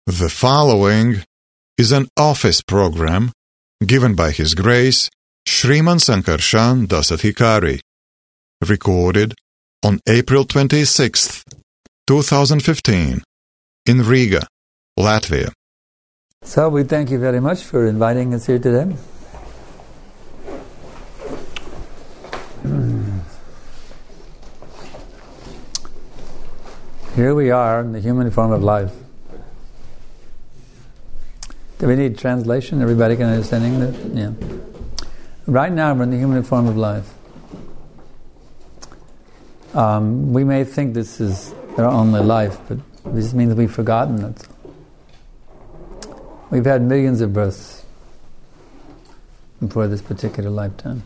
The following is an office program given by His Grace Sriman Sankarshan Dasadhikari, recorded on April 26th, 2015, in Riga, Latvia. So we thank you very much for inviting us here today. Here we are in the human form of life. Do we need translation? Everybody can understand English? Yeah. Right now we're in the human form of life. We may think this is our only life, but this means we've forgotten it. We've had millions of births before this particular lifetime.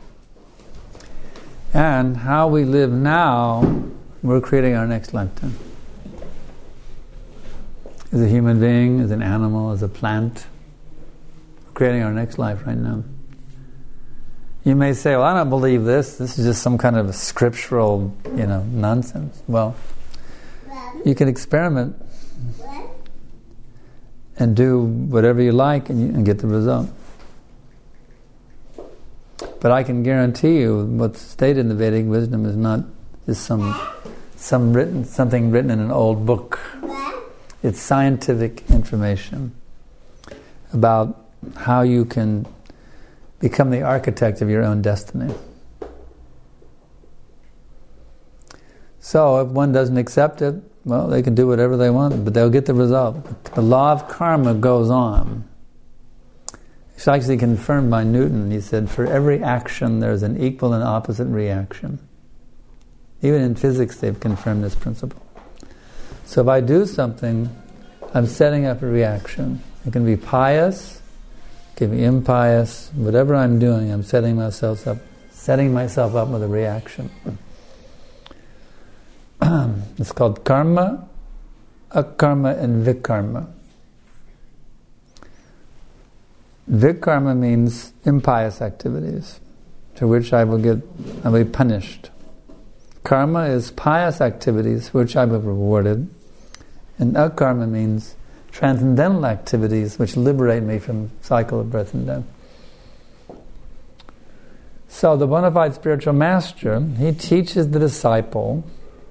And how we live now, we're creating our next lifetime. As a human being, as an animal, as a plant, we're creating our next life right now. You may say, well, I don't believe this. This is just some kind of scriptural, nonsense. Well, you can experiment and do whatever you like and get the result. But I can guarantee you what's stated in the Vedic wisdom is not just something written in an old book. It's scientific information about how you can become the architect of your own destiny. So if one doesn't accept it, well, they can do whatever they want, but they'll get the result. The law of karma goes on. It's actually confirmed by Newton. He said, for every action there's an equal and opposite reaction. Even in physics they've confirmed this principle. So if I do something, I'm setting up a reaction. It can be pious, it can be impious. Whatever I'm doing, I'm setting myself up with a reaction. It's called karma, akarma, and vikarma. Vikarma means impious activities, for which I will be punished. Karma is pious activities for which I will be rewarded. And akarma means transcendental activities which liberate me from the cycle of birth and death. So the bona fide spiritual master, he teaches the disciple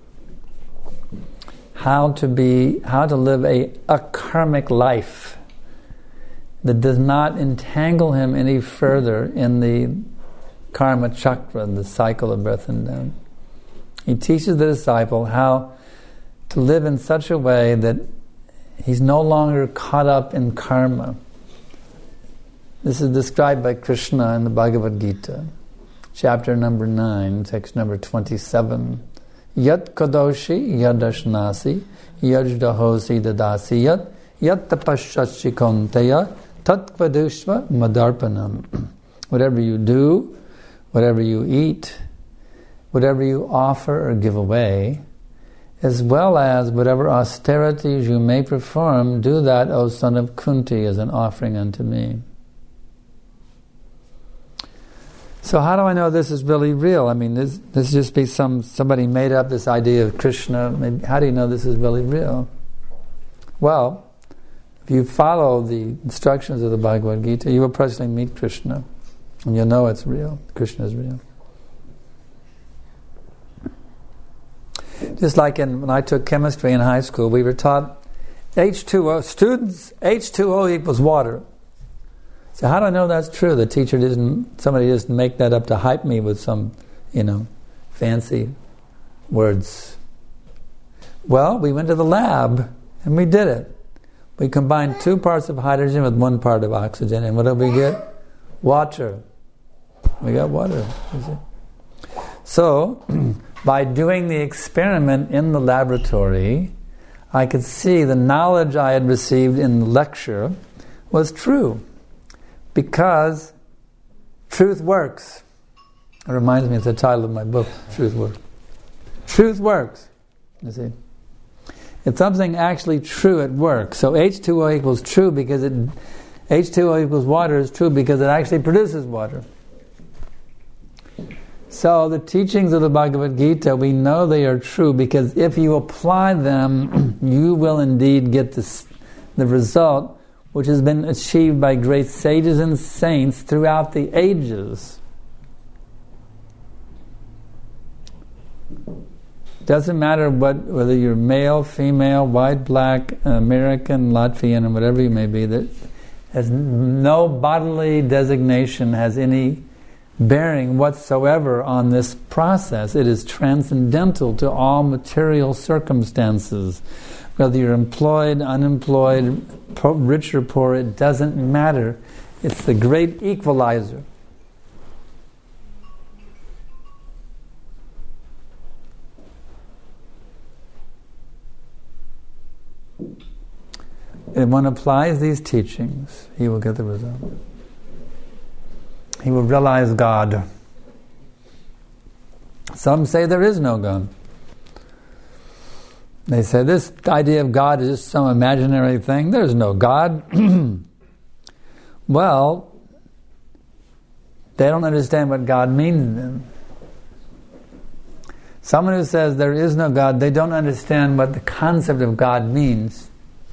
how to live a akarmic life that does not entangle him any further in the karma chakra, the cycle of birth and death. He teaches the disciple how to live in such a way that he's no longer caught up in karma. This is described by Krishna in the Bhagavad Gita, chapter number 9, text number 27. Yat kadoshi yadashnasi yajdahosi dadasi yat tapashyachi konteya tatkvadushva madarpanam. Whatever you do, whatever you eat, whatever you offer or give away, as well as whatever austerities you may perform, do that, O son of Kunti, as an offering unto me. So how do I know this is really real? I mean, this just be somebody made up this idea of Krishna. Maybe, how do you know this is really real? Well, if you follow the instructions of the Bhagavad Gita, you will personally meet Krishna, and you'll know it's real. Krishna is real. Just like when I took chemistry in high school, we were taught H2O. Students, H2O equals water. So how do I know that's true? Somebody didn't make that up to hype me with some, fancy words. Well, we went to the lab and we did it. We combined 2 parts of hydrogen with 1 part of oxygen, and what did we get? Water. We got water. So, by doing the experiment in the laboratory, I could see the knowledge I had received in the lecture was true. Because truth works. It reminds me of the title of my book, Truth Works. Truth works. You see? If something actually true, it works. So H2O equals true because H2O equals water is true because it actually produces water. So the teachings of the Bhagavad Gita, we know they are true because if you apply them, you will indeed get the result which has been achieved by great sages and saints throughout the ages. Doesn't matter whether you're male, female, white, black, American, Latvian, or whatever you may be, that has no bodily designation has any bearing whatsoever on this process. It is transcendental to all material circumstances. Whether you're employed, unemployed, rich or poor, it doesn't matter. It's the great equalizer. If one applies these teachings, he will get the result. He will realize God. Some say there is no God. They say this idea of God is just some imaginary thing. There's no God. Well, they don't understand what God means then. Someone who says there is no God, they don't understand what the concept of God means.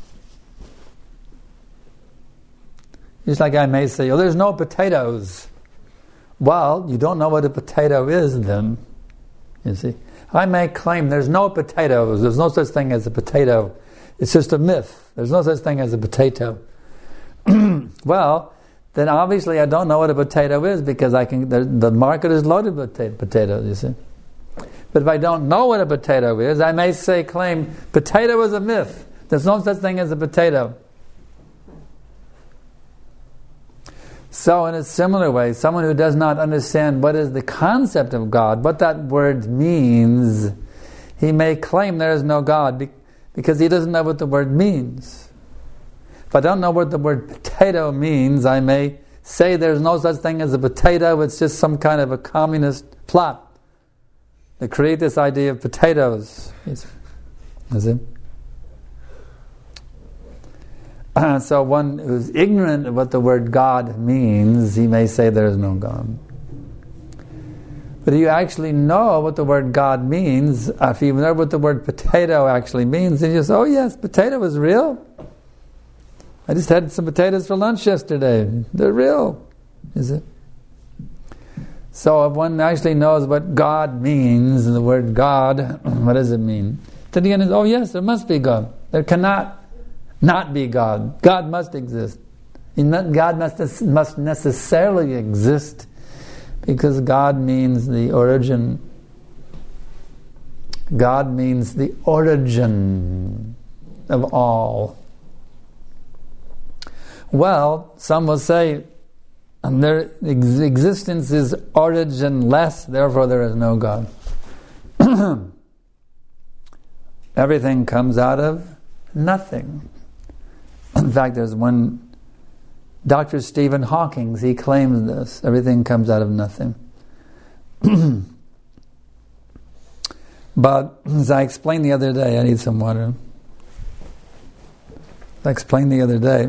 Just like I may say, oh, there's no potatoes. Well, you don't know what a potato is then, you see. I may claim there's no potatoes. There's no such thing as a potato. It's just a myth. There's no such thing as a potato. Well, then obviously I don't know what a potato is because the market is loaded with potatoes, you see. But if I don't know what a potato is, I may claim potato is a myth. There's no such thing as a potato. So in a similar way, someone who does not understand what is the concept of God, what that word means, he may claim there is no God because he doesn't know what the word means. If I don't know what the word potato means, I may say there's no such thing as a potato, it's just some kind of a communist plot to create this idea of potatoes. Is it? So one who's ignorant of what the word God means, he may say there is no God. But if you actually know what the word God means, if you know what the word potato actually means, then you say, oh yes, potato is real. I just had some potatoes for lunch yesterday. They're real. Is it? So if one actually knows what God means, the word God, what does it mean? Then again, oh yes, there must be God. There cannot not be God. God must exist. God must necessarily exist because God means the origin. God means the origin of all. Well, some will say their existence is originless, therefore there is no God. Everything comes out of nothing. In fact, there's one, Dr. Stephen Hawking, he claims this. Everything comes out of nothing. But, as I explained the other day, I need some water. I explained the other day,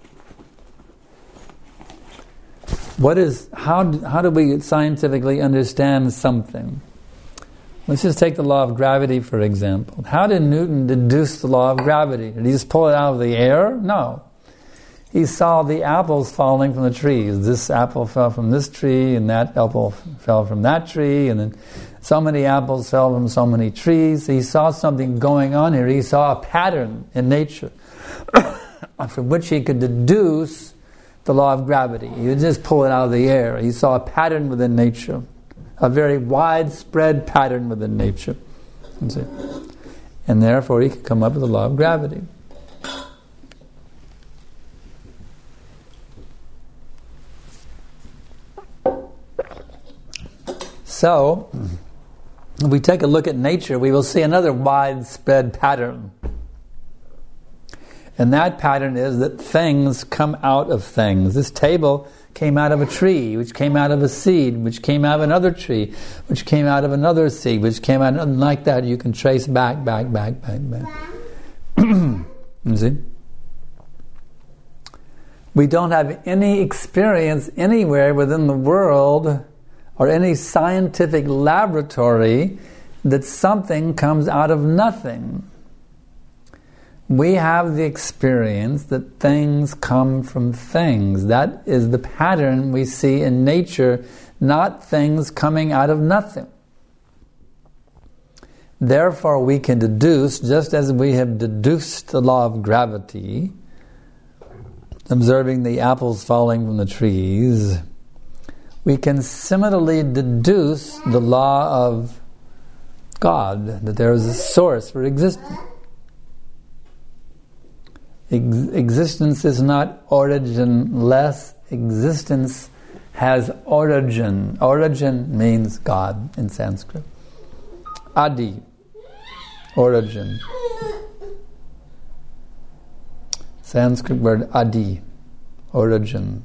how do we scientifically understand something? Let's just take the law of gravity, for example. How did Newton deduce the law of gravity? Did he just pull it out of the air? No. He saw the apples falling from the trees. This apple fell from this tree, and that apple fell from that tree, and then so many apples fell from so many trees. He saw something going on here. He saw a pattern in nature from which he could deduce the law of gravity. He would just pull it out of the air. He saw a pattern within nature. A very widespread pattern within nature. And therefore he could come up with the law of gravity. So, if we take a look at nature, we will see another widespread pattern. And that pattern is that things come out of things. This table came out of a tree, which came out of a seed, which came out of another tree, which came out of another seed, which came out of, like that. You can trace back. You see? We don't have any experience anywhere within the world or any scientific laboratory that something comes out of nothing. we have the experience that things come from things. That is the pattern we see in nature, not things coming out of nothing. Therefore, we can deduce, just as we have deduced the law of gravity, observing the apples falling from the trees, we can similarly deduce the law of God, that there is a source for existence. Existence is not originless. Existence has origin. Origin means God in Sanskrit. Adi, origin. Sanskrit word adi, origin.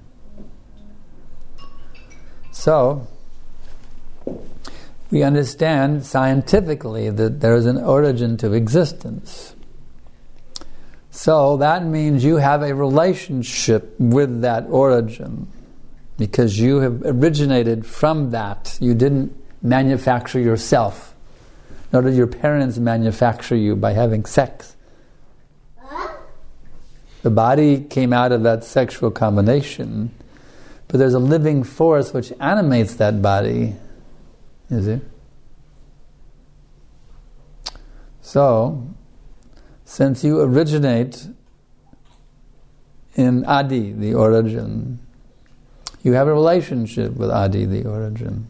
So, we understand scientifically that there is an origin to existence. So that means you have a relationship with that origin, because you have originated from that. You didn't manufacture yourself, nor did your parents manufacture you by having sex. The body came out of that sexual combination, but there's a living force which animates that body. Is it? So, since you originate in Adi, the origin, you have a relationship with Adi, the origin.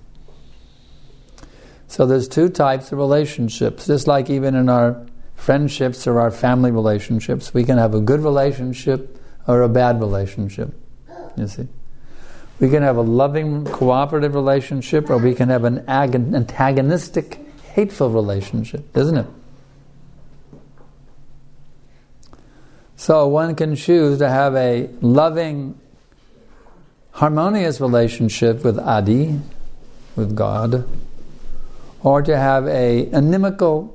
So there's two types of relationships. Just like even in our friendships or our family relationships, we can have a good relationship or a bad relationship. You see? We can have a loving, cooperative relationship, or we can have an antagonistic, hateful relationship, isn't it? So one can choose to have a loving, harmonious relationship with Adi, with God, or to have a inimical,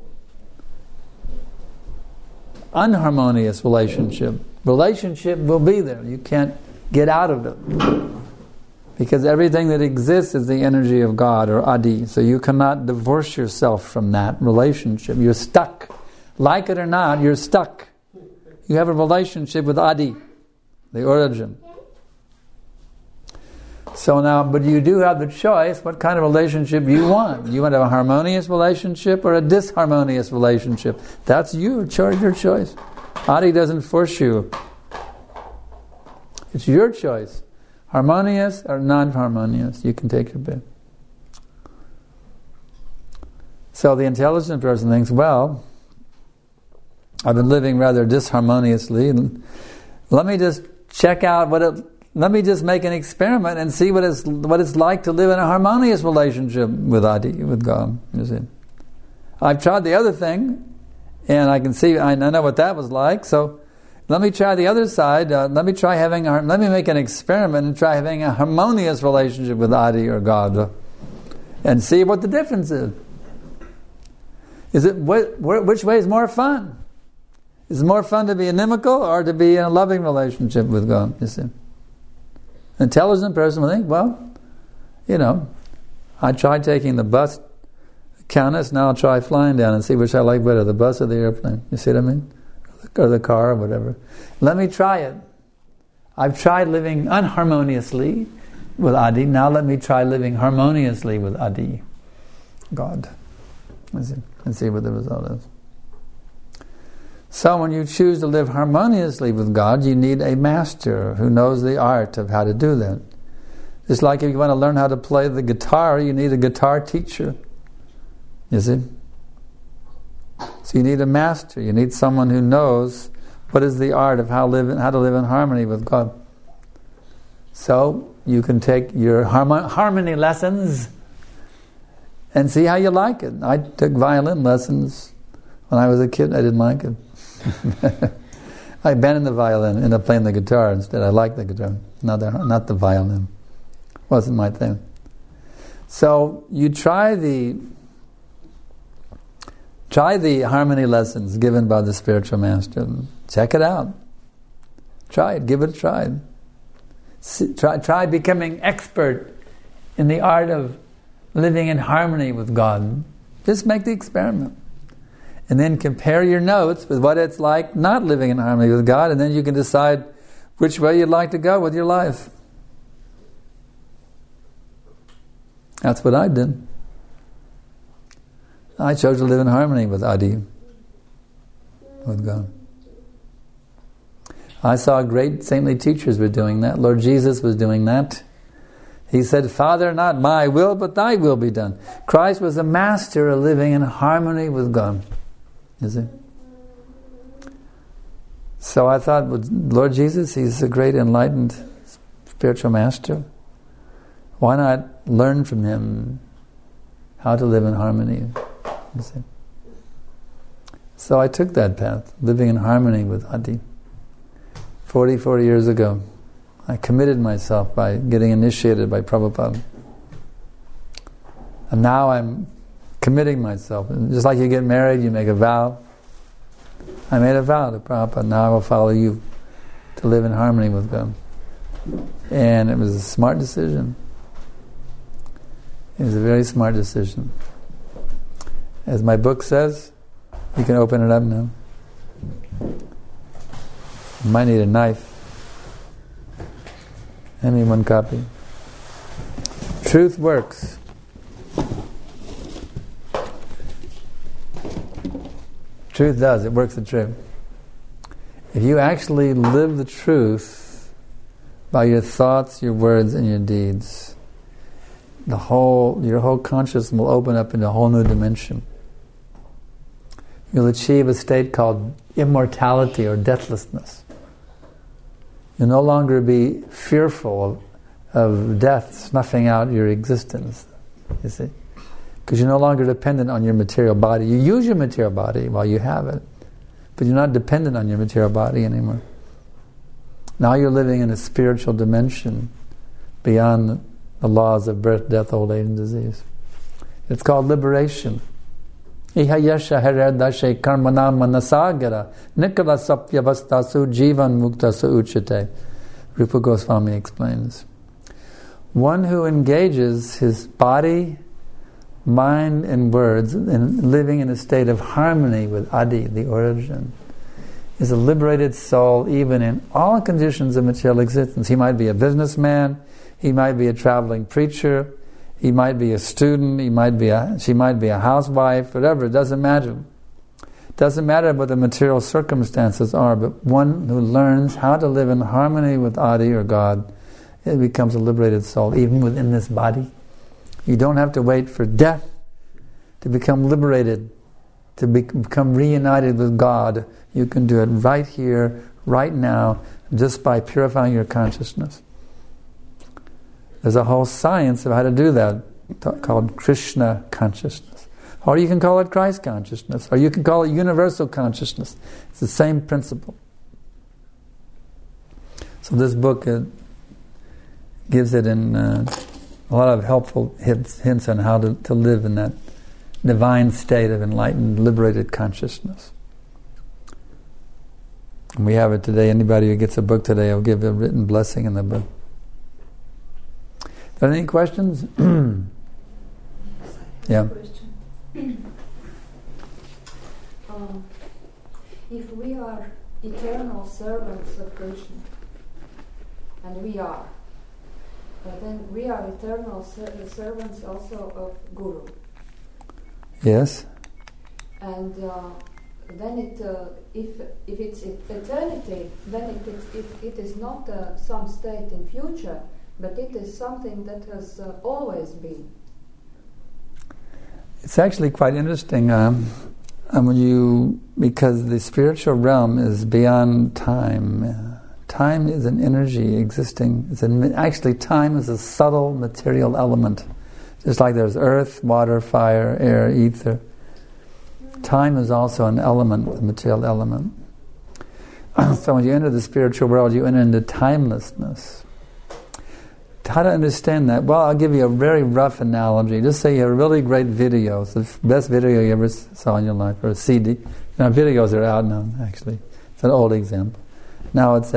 unharmonious relationship. Relationship will be there. You can't get out of it. Because everything that exists is the energy of God, or Adi. So you cannot divorce yourself from that relationship. You're stuck. Like it or not, you're stuck. You have a relationship with Adi, the origin. So now, but you do have the choice what kind of relationship you want. You want to have a harmonious relationship or a disharmonious relationship. That's your choice. Adi doesn't force you. It's your choice. Harmonious or non-harmonious, you can take your pick. So the intelligent person thinks, well, I've been living rather disharmoniously. Let me just check out let me just make an experiment and see what it's like to live in a harmonious relationship with Adi, with God. You see, I've tried the other thing, and I can see, I know what that was like. So let me try the other side. Let me make an experiment and try having a harmonious relationship with Adi or God, and see what the difference is. Which way is more fun? Is it more fun to be inimical or to be in a loving relationship with God? You see, an intelligent person will think, well, I tried taking the bus, Countess. Now I'll try flying down and see which I like better, the bus or the airplane. You see what I mean? Or the car or whatever. Let me try it. I've tried living unharmoniously with Adi. Now let me try living harmoniously with Adi, God, and see what the result is. So when you choose to live harmoniously with God, you need a master who knows the art of how to do that. Just like if you want to learn how to play the guitar, you need a guitar teacher. You see? So you need a master. You need someone who knows what is the art of how to live in harmony with God. So you can take your harmony lessons and see how you like it. I took violin lessons when I was a kid. I didn't like it. I abandoned the violin and ended up playing the guitar instead. I liked the guitar, not the violin. Wasn't my thing. So you try the harmony lessons given by the spiritual master. Check it out. Try it. Give it a try. Try becoming expert in the art of living in harmony with God. Just make the experiment. And then compare your notes with what it's like not living in harmony with God, and then you can decide which way you'd like to go with your life. That's what I did. I chose to live in harmony with Adi, with God. I saw great saintly teachers were doing that. Lord Jesus was doing that. He said, Father, not my will, but thy will be done. Christ was a master of living in harmony with God. You see? So I thought, well, Lord Jesus, He's a great enlightened spiritual master. Why not learn from Him how to live in harmony? You see? So I took that path, living in harmony with Adi. 40 years ago, I committed myself by getting initiated by Prabhupada. And now I'm committing myself. Just like you get married, you make a vow. I made a vow to Prabhupada, now I will follow you to live in harmony with God. And it was a smart decision. It was a very smart decision. As my book says, you can open it up now. You might need a knife. Hand me one copy. Truth works. Truth does. It works the truth. If you actually live the truth by your thoughts, your words, and your deeds, your whole consciousness will open up into a whole new dimension. You'll achieve a state called immortality or deathlessness. You'll no longer be fearful of death snuffing out your existence, you see. Because you're no longer dependent on your material body. You use your material body while you have it, but you're not dependent on your material body anymore. Now you're living in a spiritual dimension beyond the laws of birth, death, old age, and disease. It's called liberation. Iha yasha heredashe karmana manasagara nikala sapyavastasu jivan muktasu uchate. Rupa Goswami explains. One who engages his body, mind, and words in living in a state of harmony with Adi, the origin, is a liberated soul even in all conditions of material existence. He might be a businessman, he might be a traveling preacher, he might be a student, she might be a housewife, whatever, it doesn't matter. It doesn't matter what the material circumstances are, but one who learns how to live in harmony with Adi or God, it becomes a liberated soul, even within this body. You don't have to wait for death to become liberated, to become reunited with God. You can do it right here, right now, just by purifying your consciousness. There's a whole science of how to do that, called Krishna consciousness. Or you can call it Christ consciousness, or you can call it universal consciousness. It's the same principle. So this book gives it in a lot of helpful hints on how to live in that divine state of enlightened, liberated consciousness. And we have it today. Anybody who gets a book today, I'll give a written blessing in the book. Are there any questions? Yeah. Question. If we are eternal servants of Krishna, and we are, then we are eternal servants also of Guru. Yes. And then if it's eternity, then it is not some state in future, but it is something that has always been. It's actually quite interesting because the spiritual realm is beyond time. Time is an energy existing. Actually, time is a subtle material element. Just like there's earth, water, fire, air, ether. Time is also an element, a material element. So when you enter the spiritual world, you enter into timelessness. How to understand that? Well, I'll give you a very rough analogy. Just say you have a really great video. It's the best video you ever saw in your life, or a CD. Videos are out now, actually. It's an old example. Now it's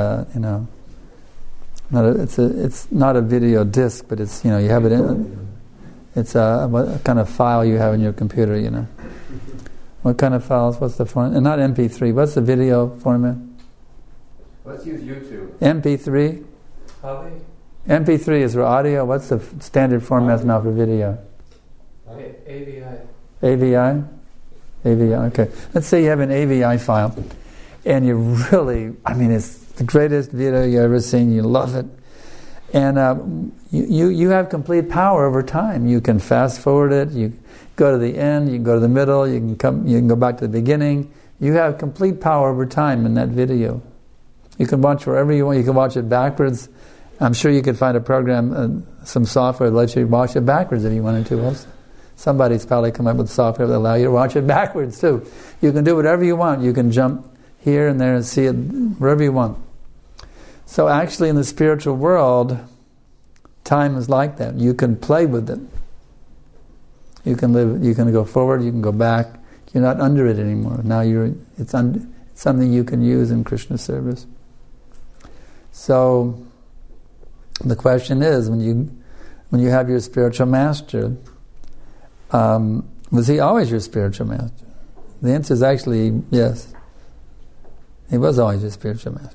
it's not a video disc, but it's, you have it in, it's a kind of file you have in your computer, What kind of files? What's the format? And not MP3. What's the video format? Let's use YouTube. MP3? MP3 is for audio. What's the standard format now for video? AVI. AVI? AVI, okay. Let's say you have an AVI file, and you really, it's the greatest video you've ever seen, you love it. And you have complete power over time. You can fast forward it, you go to the end, you can go to the middle, you can go back to the beginning. You have complete power over time in that video. You can watch wherever you want, you can watch it backwards. I'm sure you could find a program, some software that lets you watch it backwards if you wanted to also. Somebody's probably come up with software that allows you to watch it backwards too. You can do whatever you want. You can jump here and there and see it wherever you want. So actually in the spiritual world, time is like that. You can play with it. You can live. You can go forward. You can go back. You're not under it anymore. Now it's something you can use in Krishna service. So the question is, when you have your spiritual master, was he always your spiritual master? The answer is actually yes. He was always your spiritual master.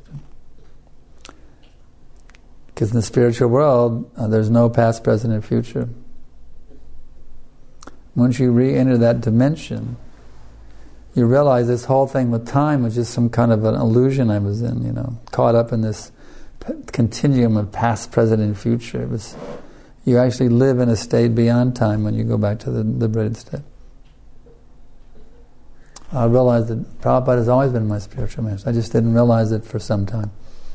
Because in the spiritual world, there's no past, present, and future. Once you re-enter that dimension, you realize this whole thing with time was just some kind of an illusion I was in, caught up in this continuum of past, present, and future. You actually live in a state beyond time when you go back to the liberated state. I realized that Prabhupada has always been my spiritual master. I just didn't realize it for some time.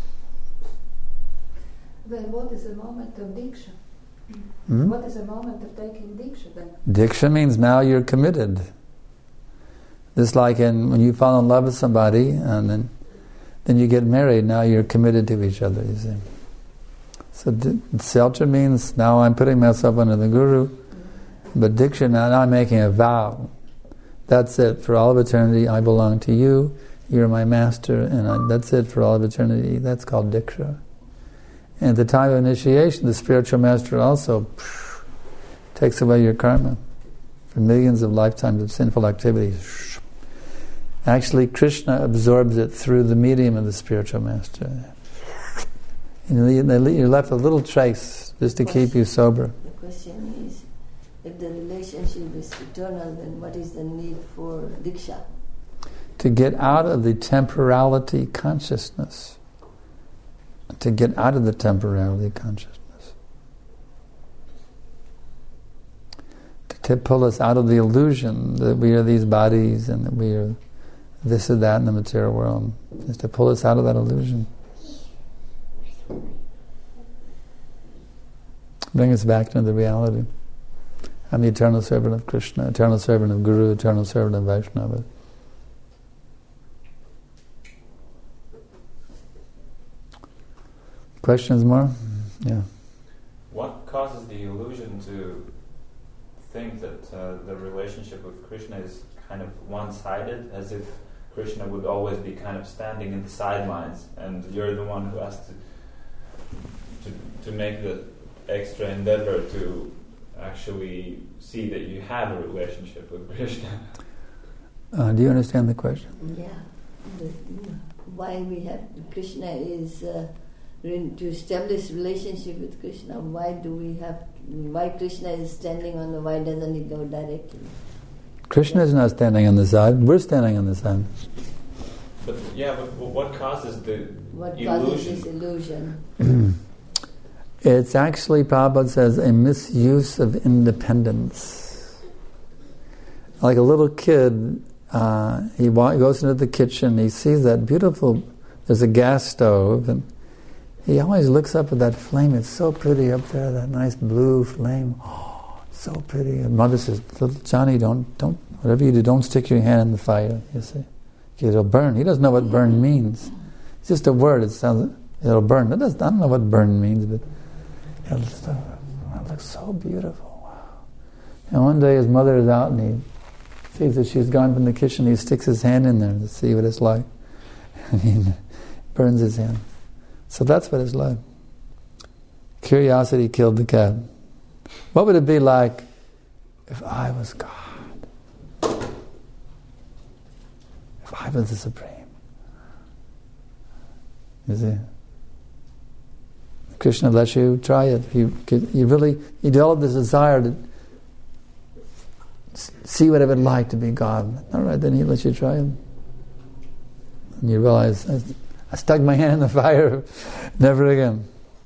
Then what is the moment of Diksha? What is the moment of taking Diksha then? Diksha means now you're committed. Just like when you fall in love with somebody and then you get married, now you're committed to each other, you see. So Selcha means now I'm putting myself under the Guru, but Diksha, now I'm making a vow. That's it. For all of eternity, I belong to you. You're my master, and that's it for all of eternity. That's called Diksha. And at the time of initiation, the spiritual master also takes away your karma for millions of lifetimes of sinful activities. Actually, Krishna absorbs it through the medium of the spiritual master. You're left a little trace just to keep you sober. The question is, if the relationship is eternal, then what is the need for Diksha? To get out of the temporality consciousness. To get out of the temporality consciousness. To pull us out of the illusion that we are these bodies and that we are this or that in the material world. Is to pull us out of that illusion. Bring us back into the reality. I'm the eternal servant of Krishna, eternal servant of Guru, eternal servant of Vaishnava. Questions more? Yeah. What causes the illusion to think that the relationship with Krishna is kind of one-sided, as if Krishna would always be kind of standing in the sidelines, and you're the one who has to make the extra endeavor to actually see that you have a relationship with Krishna? Do you understand the question? Yeah. Why we have Krishna is to establish relationship with Krishna. Why Krishna is standing on the, why doesn't he go directly? Krishna is not standing on the side, we're standing on the side. But what causes the what illusion? Causes this illusion? It's actually, Prabhupada says, a misuse of independence. Like a little kid, he goes into the kitchen, he sees that beautiful, there's a gas stove, and he always looks up at that flame. It's so pretty up there, that nice blue flame. Oh, so pretty. And Mother says, little Johnny, don't, whatever you do, don't stick your hand in the fire, you see. It'll burn. He doesn't know what burn means. It's just a word. It sounds, it'll burn. I don't know what burn means, but it looks so beautiful. Wow. And one day his mother is out and he sees that she's gone from the kitchen. He sticks his hand in there to see what it's like. And he burns his hand. So that's what it's like. Curiosity killed the cat. What would it be like if I was God? Five is the supreme. You see? Krishna lets you try it. You develop this desire to see what it would like to be God. All right, then He lets you try it. And you realize, I stuck my hand in the fire, never again.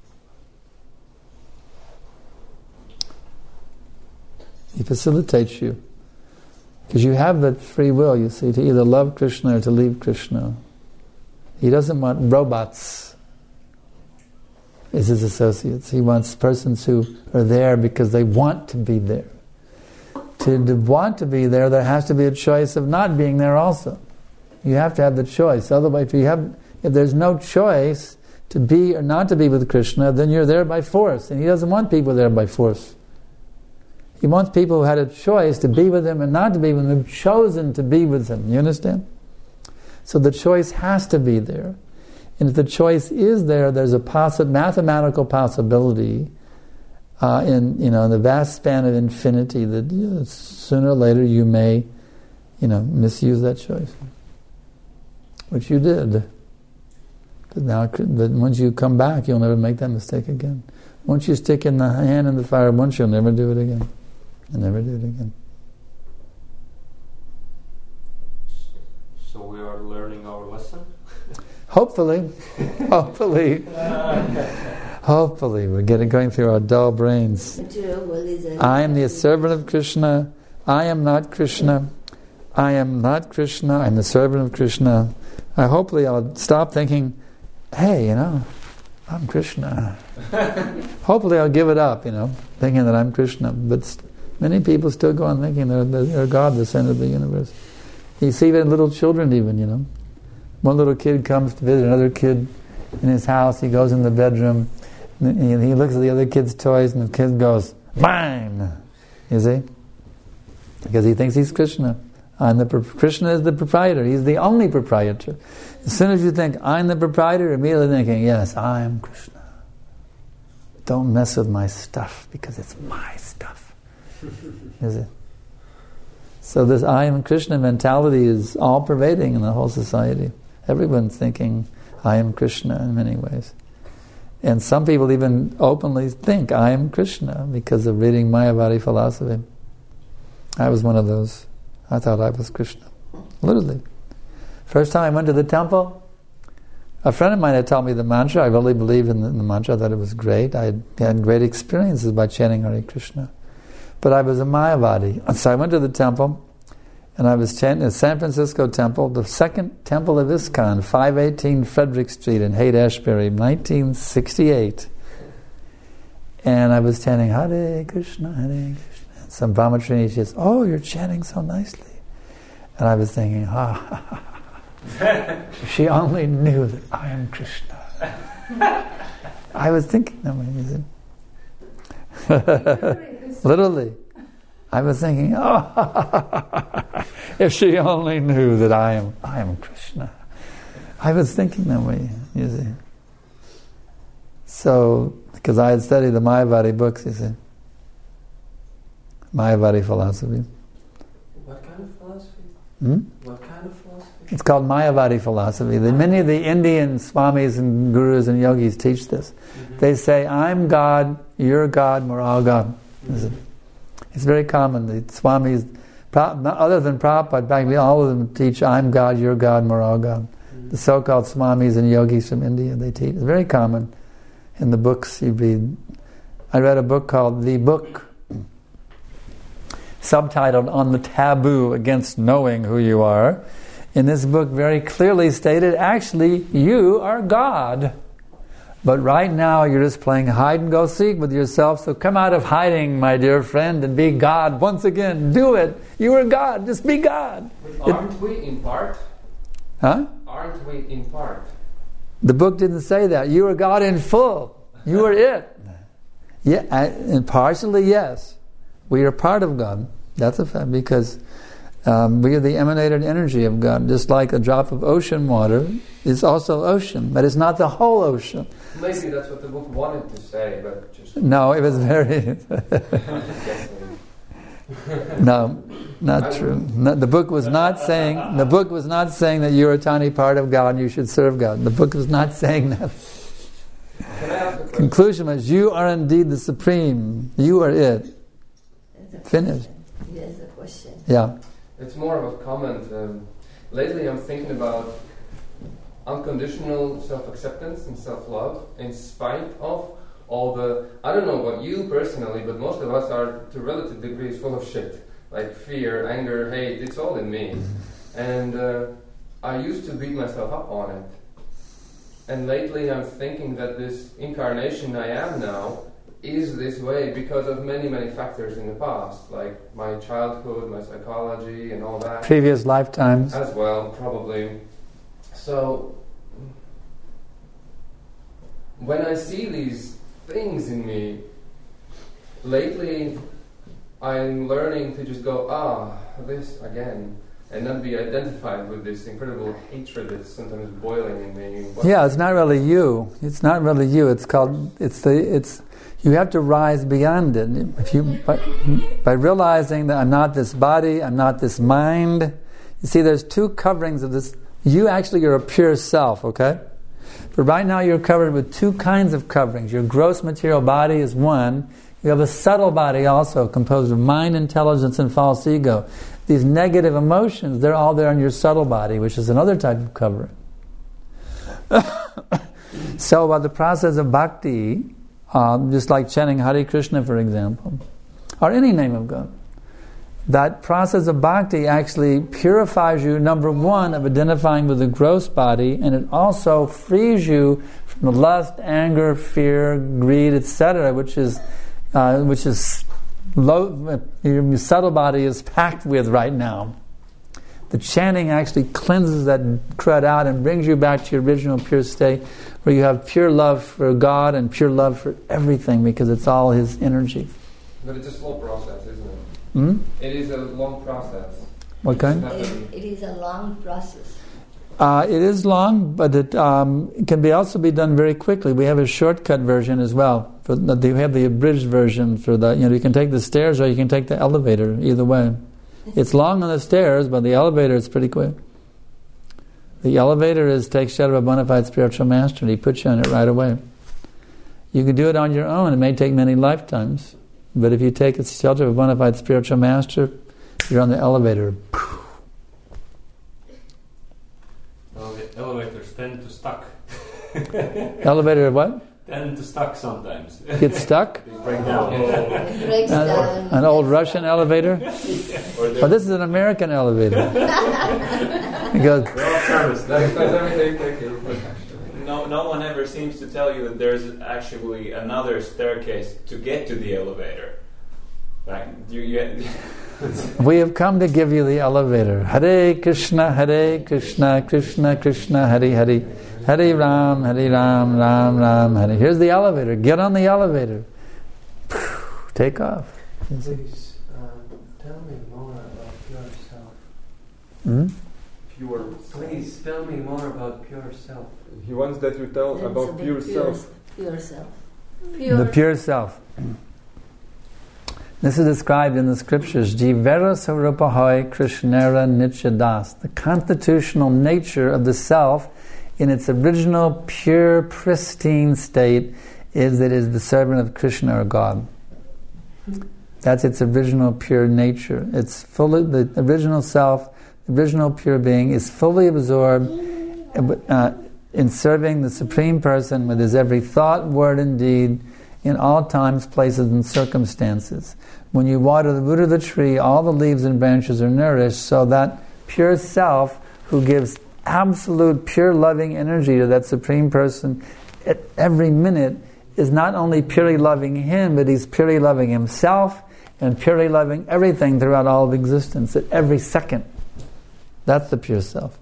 He facilitates you. Because you have that free will, you see, to either love Krishna or to leave Krishna. He doesn't want robots as his associates. He wants persons who are there because they want to be there. To want to be there, there has to be a choice of not being there also. You have to have the choice. Otherwise, if there's no choice to be or not to be with Krishna, then you're there by force. And He doesn't want people there by force. He wants people who had a choice to be with Him and not to be with Him, who've chosen to be with Him. You understand? So the choice has to be there. And if the choice is there, there's a mathematical possibility in the vast span of infinity that sooner or later you may, misuse that choice, which you did. But once you come back, you'll never make that mistake again. Once you stick in the hand in the fire once, you'll never do it again. You'll never do it again. So we are learning our lesson? Hopefully. Hopefully, we're going through our dull brains. I am the servant of Krishna. I am not Krishna. I am not Krishna. I'm the servant of Krishna. Hopefully I'll stop thinking, hey, I'm Krishna. Hopefully I'll give it up, thinking that I'm Krishna. But many people still go on thinking they're God, the center of the universe. You see even little children even, One little kid comes to visit another kid in his house. He goes in the bedroom and he looks at the other kid's toys and the kid goes, mine! You see? Because he thinks he's Krishna. Krishna is the proprietor. He's the only proprietor. As soon as you think, I'm the proprietor, you're immediately thinking, yes, I am Krishna. Don't mess with my stuff because it's my stuff. Is it? So this I am Krishna mentality is all pervading in the whole society. Everyone's thinking, I am Krishna in many ways. And some people even openly think, I am Krishna, because of reading Mayavadi philosophy. I was one of those. I thought I was Krishna. Literally. First time I went to the temple, a friend of mine had taught me the mantra. I really believed in the mantra. I thought it was great. I had great experiences by chanting Hare Krishna. But I was a Mayavadi. So I went to the temple, and I was chanting the San Francisco temple, the second temple of ISKCON, 518 Frederick Street in Haight-Ashbury, 1968. And I was chanting Hare Krishna, Hare Krishna. And some brahmachari says, oh, you're chanting so nicely. And I was thinking, if she only knew that I am Krishna. I was thinking that way. Literally. I was thinking, if she only knew that I am Krishna. I was thinking that way, you see. So, because I had studied the Mayavadi books, you see. Mayavadi philosophy. What kind of philosophy? What kind of philosophy? It's called Mayavadi philosophy. Many of the Indian swamis and gurus and yogis teach this. Mm-hmm. They say, I'm God, you're God, we're all God. Mm-hmm. It's very common. The swamis, other than Prabhupada, practically all of them teach, I'm God, you're God, we're all God. Mm-hmm. The so-called swamis and yogis from India, they teach. It's very common in the books you read. I read a book called The Book, subtitled On the Taboo Against Knowing Who You Are. In this book very clearly stated, actually, you are God. But right now you're just playing hide and go seek with yourself, so come out of hiding, my dear friend, and be God once again. Do it. You are God. Just be God. But aren't we in part? Huh? Aren't we in part? The book didn't say that. You are God in full. You are it. Yeah, and partially, yes. We are part of God. That's a fact, because we are the emanated energy of God. Just like a drop of ocean water is also ocean, but it's not the whole ocean. Maybe that's what the book wanted to say, but just... No, it was very... No, not true. No, the book was not saying that you're a tiny part of God and you should serve God. The book is not saying that. Can I ask a question? Conclusion was, you are indeed the supreme. You are it. Finished. Yes, a question. Yeah. It's more of a comment. Lately I'm thinking about unconditional self-acceptance and self-love in spite of all the, I don't know about you personally, but most of us are to relative degrees full of shit. Like fear, anger, hate, it's all in me. And I used to beat myself up on it. And lately I'm thinking that this incarnation I am now is this way because of many, many factors in the past, like my childhood, my psychology and all that. Previous lifetimes. As well, probably. So, when I see these things in me, lately I'm learning to just go, this again, and not be identified with this incredible hatred that's sometimes boiling in me. Yeah, it's not really you. It's not really you. You have to rise beyond it. If you by realizing that I'm not this body, I'm not this mind. You see, there's two coverings of this. You actually are a pure self, okay? But right now you're covered with two kinds of coverings. Your gross material body is one. You have a subtle body also, composed of mind, intelligence, and false ego. These negative emotions, they're all there in your subtle body, which is another type of covering. So by the process of bhakti, just like chanting Hare Krishna, for example, or any name of God, that process of bhakti actually purifies you, number one, of identifying with the gross body, and it also frees you from the lust, anger, fear, greed, etc., which is low, your subtle body is packed with right now. The chanting actually cleanses that crud out and brings you back to your original pure state, where you have pure love for God and pure love for everything, because it's all His energy. But it's a slow process, isn't it? It is a long process. What kind? It is a long process. It is long, but it can also be done very quickly. We have a shortcut version as well. We have the abridged version for the. You can take the stairs or you can take the elevator. Either way, it's long on the stairs, but the elevator is pretty quick. The elevator takes shelter of a bona fide spiritual master, and he puts you on it right away. You can do it on your own. It may take many lifetimes, but if you take the shelter of a bona fide spiritual master, you're on the elevator. Well, the elevators tend to stuck. Elevator what? Tend to stuck sometimes. Get stuck? They break down. It breaks down. An old Russian elevator? Oh, this is an American elevator. Because no one ever seems to tell you that there's actually another staircase to get to the elevator. Like, we have come to give you the elevator. Hare Krishna, Krishna Krishna, Hare Hare. Hare Ram, Ram Ram, Hare. Here's the elevator. Get on the elevator. Take off. Please tell me more about yourself. Please tell me more about pure self. He wants that you tell about pure self. Pure self. The pure self. This is described in the scriptures. Jivera Sarupahoy Krishnera Nityadas. The constitutional nature of the self in its original, pure, pristine state is that it is the servant of Krishna or God. That's its original, pure nature. It's fully, the original self, the original pure being is fully absorbed in serving the Supreme Person with his every thought, word, and deed in all times, places, and circumstances. When you water the root of the tree, all the leaves and branches are nourished, so that pure self who gives absolute pure loving energy to that Supreme Person at every minute is not only purely loving him, but he's purely loving himself and purely loving everything throughout all of existence at every second. That's the pure self.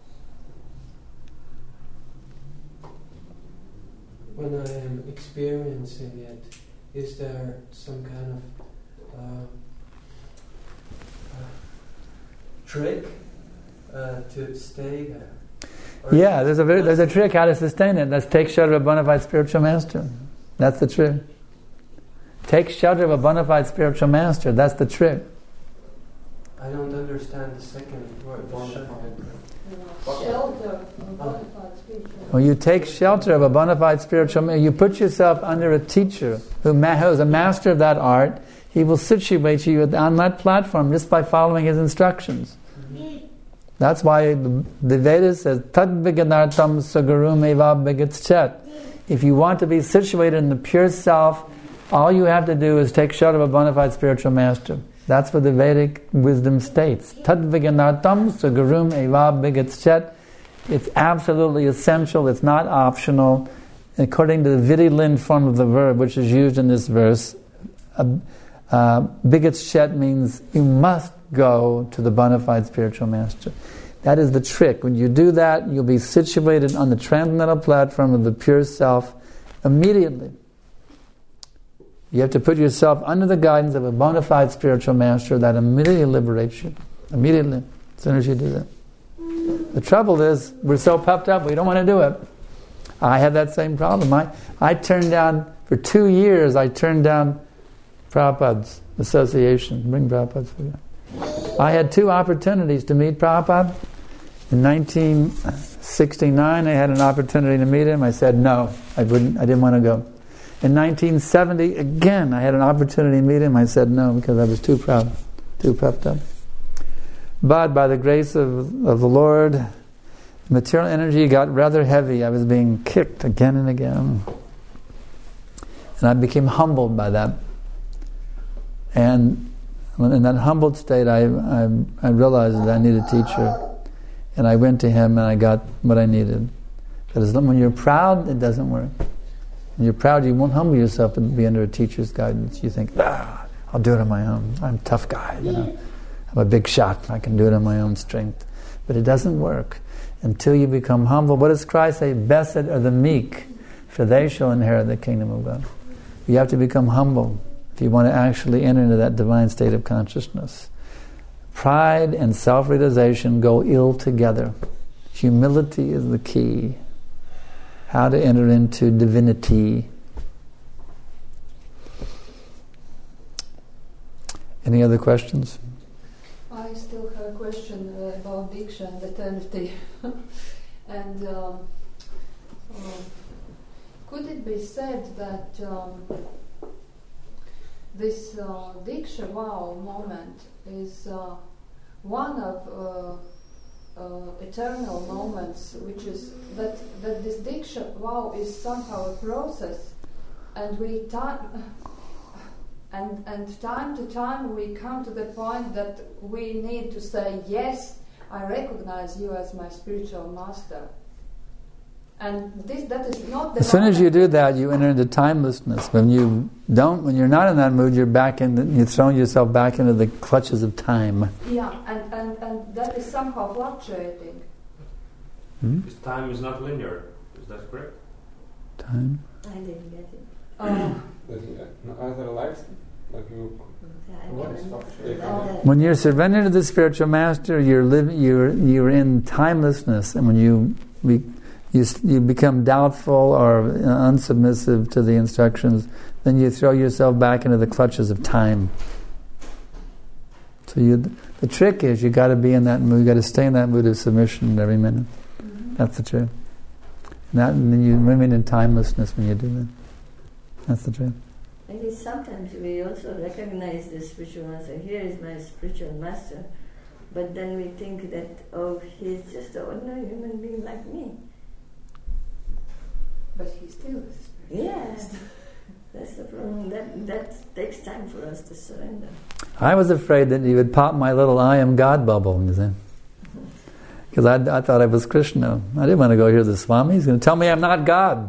When I am experiencing it, is there some kind of trick to stay there? Yeah, there's a trick how to sustain it. That's take shelter of a bona fide spiritual master. That's the trick. Take shelter of a bona fide spiritual master. That's the trick. I don't understand the second word. Bona fide. Shelter of bona fide spiritual. Well, you take shelter of a bona fide spiritual man. You put yourself under a teacher who is a master of that art. He will situate you on that platform just by following his instructions. That's why the Vedas says, Tad viganartam sagarum eva vigatschet. If you want to be situated in the pure self, all you have to do is take shelter of a bona fide spiritual master. That's what the Vedic wisdom states. Tad viganartam sagarum eva vigatschet. It's absolutely essential. It's not optional. According to the Vidilin form of the verb, which is used in this verse, Bigatschet means you must go to the bona fide spiritual master. That is the trick. When you do that, you'll be situated on the transcendental platform of the pure self immediately. You have to put yourself under the guidance of a bona fide spiritual master that immediately liberates you. Immediately, as soon as you do that. The trouble is, we're so puffed up, we don't want to do it. I had that same problem. I turned down, for 2 years, I turned down Prabhupada's association. Bring Prabhupada for you. I had 2 opportunities to meet Prabhupada. In 1969, I had an opportunity to meet him. I said no, I didn't want to go. In 1970, again, I had an opportunity to meet him. I said no because I was too proud, too puffed up. But by the grace of the Lord, material energy got rather heavy. I was being kicked again and again. And I became humbled by that. And in that humbled state, I realized that I needed a teacher. And I went to him and I got what I needed. Because when you're proud, it doesn't work. When you're proud, you won't humble yourself and be under a teacher's guidance. You think, I'll do it on my own. I'm a tough guy, I'm a big shot. I can do it on my own strength. But it doesn't work until you become humble. What does Christ say? Blessed are the meek, for they shall inherit the kingdom of God. You have to become humble if you want to actually enter into that divine state of consciousness. Pride and self-realization go ill together. Humility is the key. How to enter into divinity. Any other questions? I still have a question about Diksha and eternity. And could it be said that this Diksha vow moment is one of eternal moments, which is that this Diksha vow is somehow a process, and time to time we come to the point that we need to say, yes, I recognize you as my spiritual master. And that is not the... As soon as you do that, you enter into timelessness. When you're not in that mood, you're throwing yourself back into the clutches of time. Yeah, and that is somehow fluctuating. Because time is not linear. Is that correct? Time? I didn't get it. Other lives, like you. What is fluctuating? When you're surrendered to the spiritual master, you're in timelessness, and when you become doubtful or unsubmissive to the instructions, then you throw yourself back into the clutches of time. So the trick is you got to be in that mood. You got to stay in that mood of submission every minute. Mm-hmm. That's the trick. And then you remain in timelessness when you do that. That's the truth. Maybe sometimes we also recognize the spiritual master. Here is my spiritual master. But then we think that, he's just an ordinary human being like me. But he still is. Yes. That's the problem. That takes time for us to surrender. I was afraid that he would pop my little I am God bubble, you see. Because I thought I was Krishna. I didn't want to go hear the Swami. He's going to tell me I'm not God.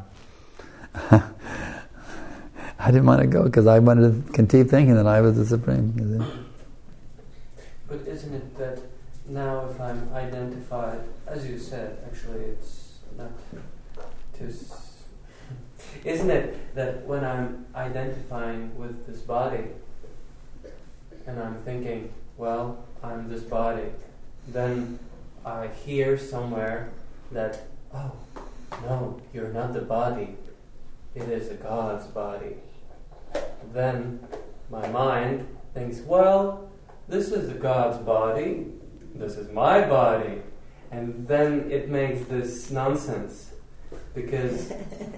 I didn't want to go because I wanted to continue thinking that I was the Supreme. You see. But isn't it that now if I'm identified, as you said, actually it's not too... Isn't it that when I'm identifying with this body and I'm thinking, well, I'm this body, then I hear somewhere that, oh, no, you're not the body, it is a God's body. Then my mind thinks, well, this is God's body, this is my body, and then it makes this nonsense because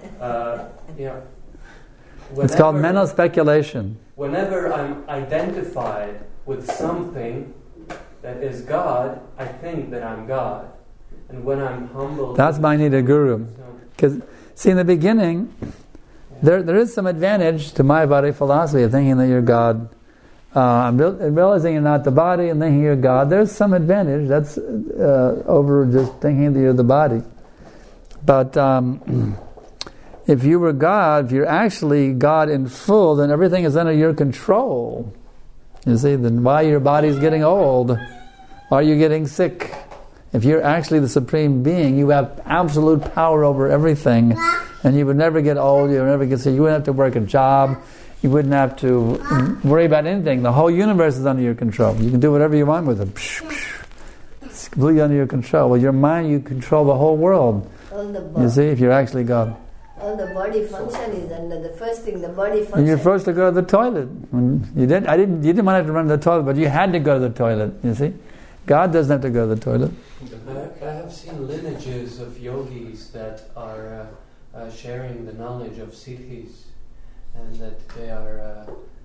it's called mental speculation. Whenever I'm identified with something that is God, I think that I'm God. And when I'm humbled... That's Mahanita Guru. Because, see, in the beginning, there is some advantage to Mayavadi philosophy of thinking that you're God. Realizing you're not the body and thinking you're God, there's some advantage. That's over just thinking that you're the body. But if you were God, if you're actually God in full, then everything is under your control. You see, then why your body's getting old? Why are you getting sick? If you're actually the Supreme Being, you have absolute power over everything, and you would never get old, you would never get sick, you wouldn't have to work a job, you wouldn't have to worry about anything. The whole universe is under your control. You can do whatever you want with it. It's completely under your control. With your mind, you control the whole world. You see, if you're actually God. All the body function is under the first thing, the body function. And you're forced to go to the toilet. You didn't want to run to the toilet, but you had to go to the toilet, you see. God doesn't have to go to the toilet. I have seen lineages of yogis that are sharing the knowledge of siddhis, and that they are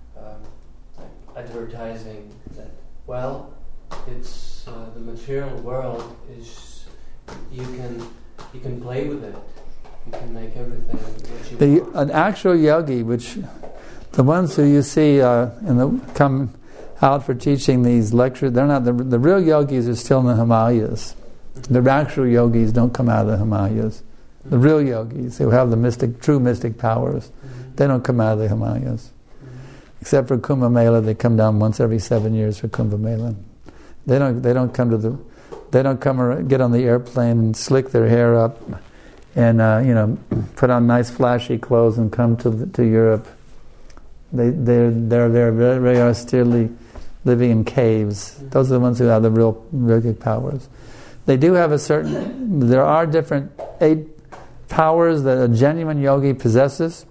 advertising that, well, it's the material world is you can play with it. You can make everything what you want. An actual yogi, which the ones who you see come out for teaching these lectures, they're not the real yogis are still in the Himalayas. The actual yogis don't come out of the Himalayas. The real yogis who have the true mystic powers, they don't come out of the Himalayas. Except for Kumbh Mela, they come down once every 7 years for Kumbh Mela. They don't come or get on the airplane and slick their hair up and put on nice flashy clothes and come to Europe. They're very, very austerely living in caves. Those are the ones who have the real yogic powers. They do have there are different 8 powers that a genuine yogi possesses.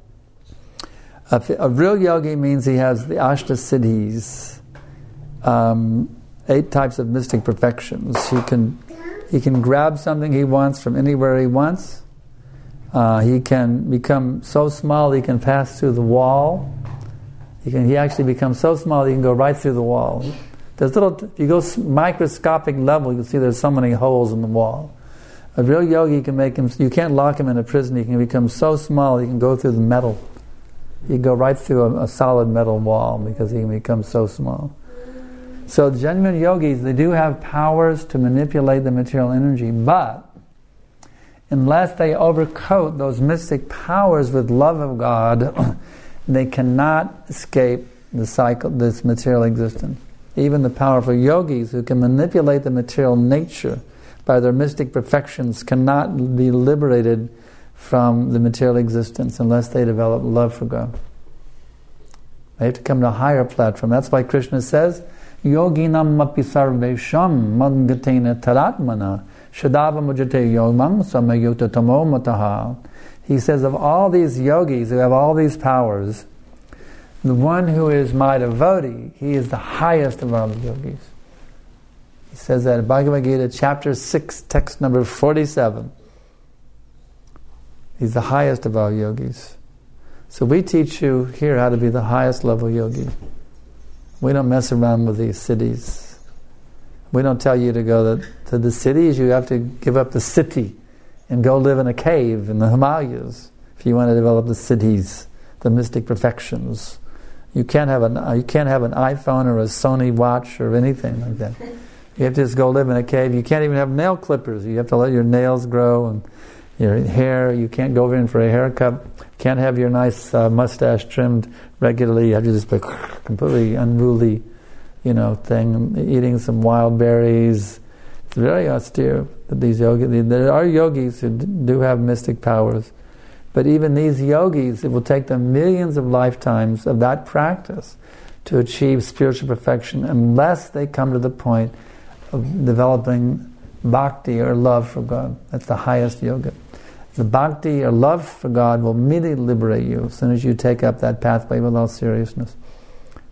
A real yogi means he has the Ashta Siddhis, 8 types of mystic perfections. He can grab something he wants from anywhere he wants. He can become so small he can pass through the wall. He actually becomes so small he can go right through the wall. If you go microscopic level, you can see there's so many holes in the wall. A real yogi can make him. You can't lock him in a prison. He can become so small he can go through the metal. He can go right through a solid metal wall because he can become so small. So genuine yogis, they do have powers to manipulate the material energy, but unless they overcoat those mystic powers with love of God, they cannot escape the cycle, this material existence. Even the powerful yogis who can manipulate the material nature by their mystic perfections cannot be liberated from the material existence unless they develop love for God. They have to come to a higher platform. That's why Krishna says, Yoginam api sarvesham madgatena taratmana shadava mujate yomam samayutta tamo mataha. He says of all these yogis who have all these powers, the one who is my devotee, he is the highest of all the yogis. He says that in Bhagavad Gita, chapter 6, text number 47. He's the highest of all yogis. So we teach you here how to be the highest level yogi. We don't mess around with these cities. We don't tell you to go to the cities. You have to give up the city and go live in a cave in the Himalayas if you want to develop the cities, the mystic perfections. You can't have an iPhone or a Sony watch or anything like that. You have to just go live in a cave. You can't even have nail clippers. You have to let your nails grow and your hair. You can't go in for a haircut. Can't have your nice mustache trimmed regularly. You have to just be completely unruly, thing. Eating some wild berries. It's very austere. There are yogis who do have mystic powers. But even these yogis, it will take them millions of lifetimes of that practice to achieve spiritual perfection unless they come to the point of developing bhakti or love for God. That's the highest yoga. The bhakti or love for God will immediately liberate you as soon as you take up that pathway with all seriousness.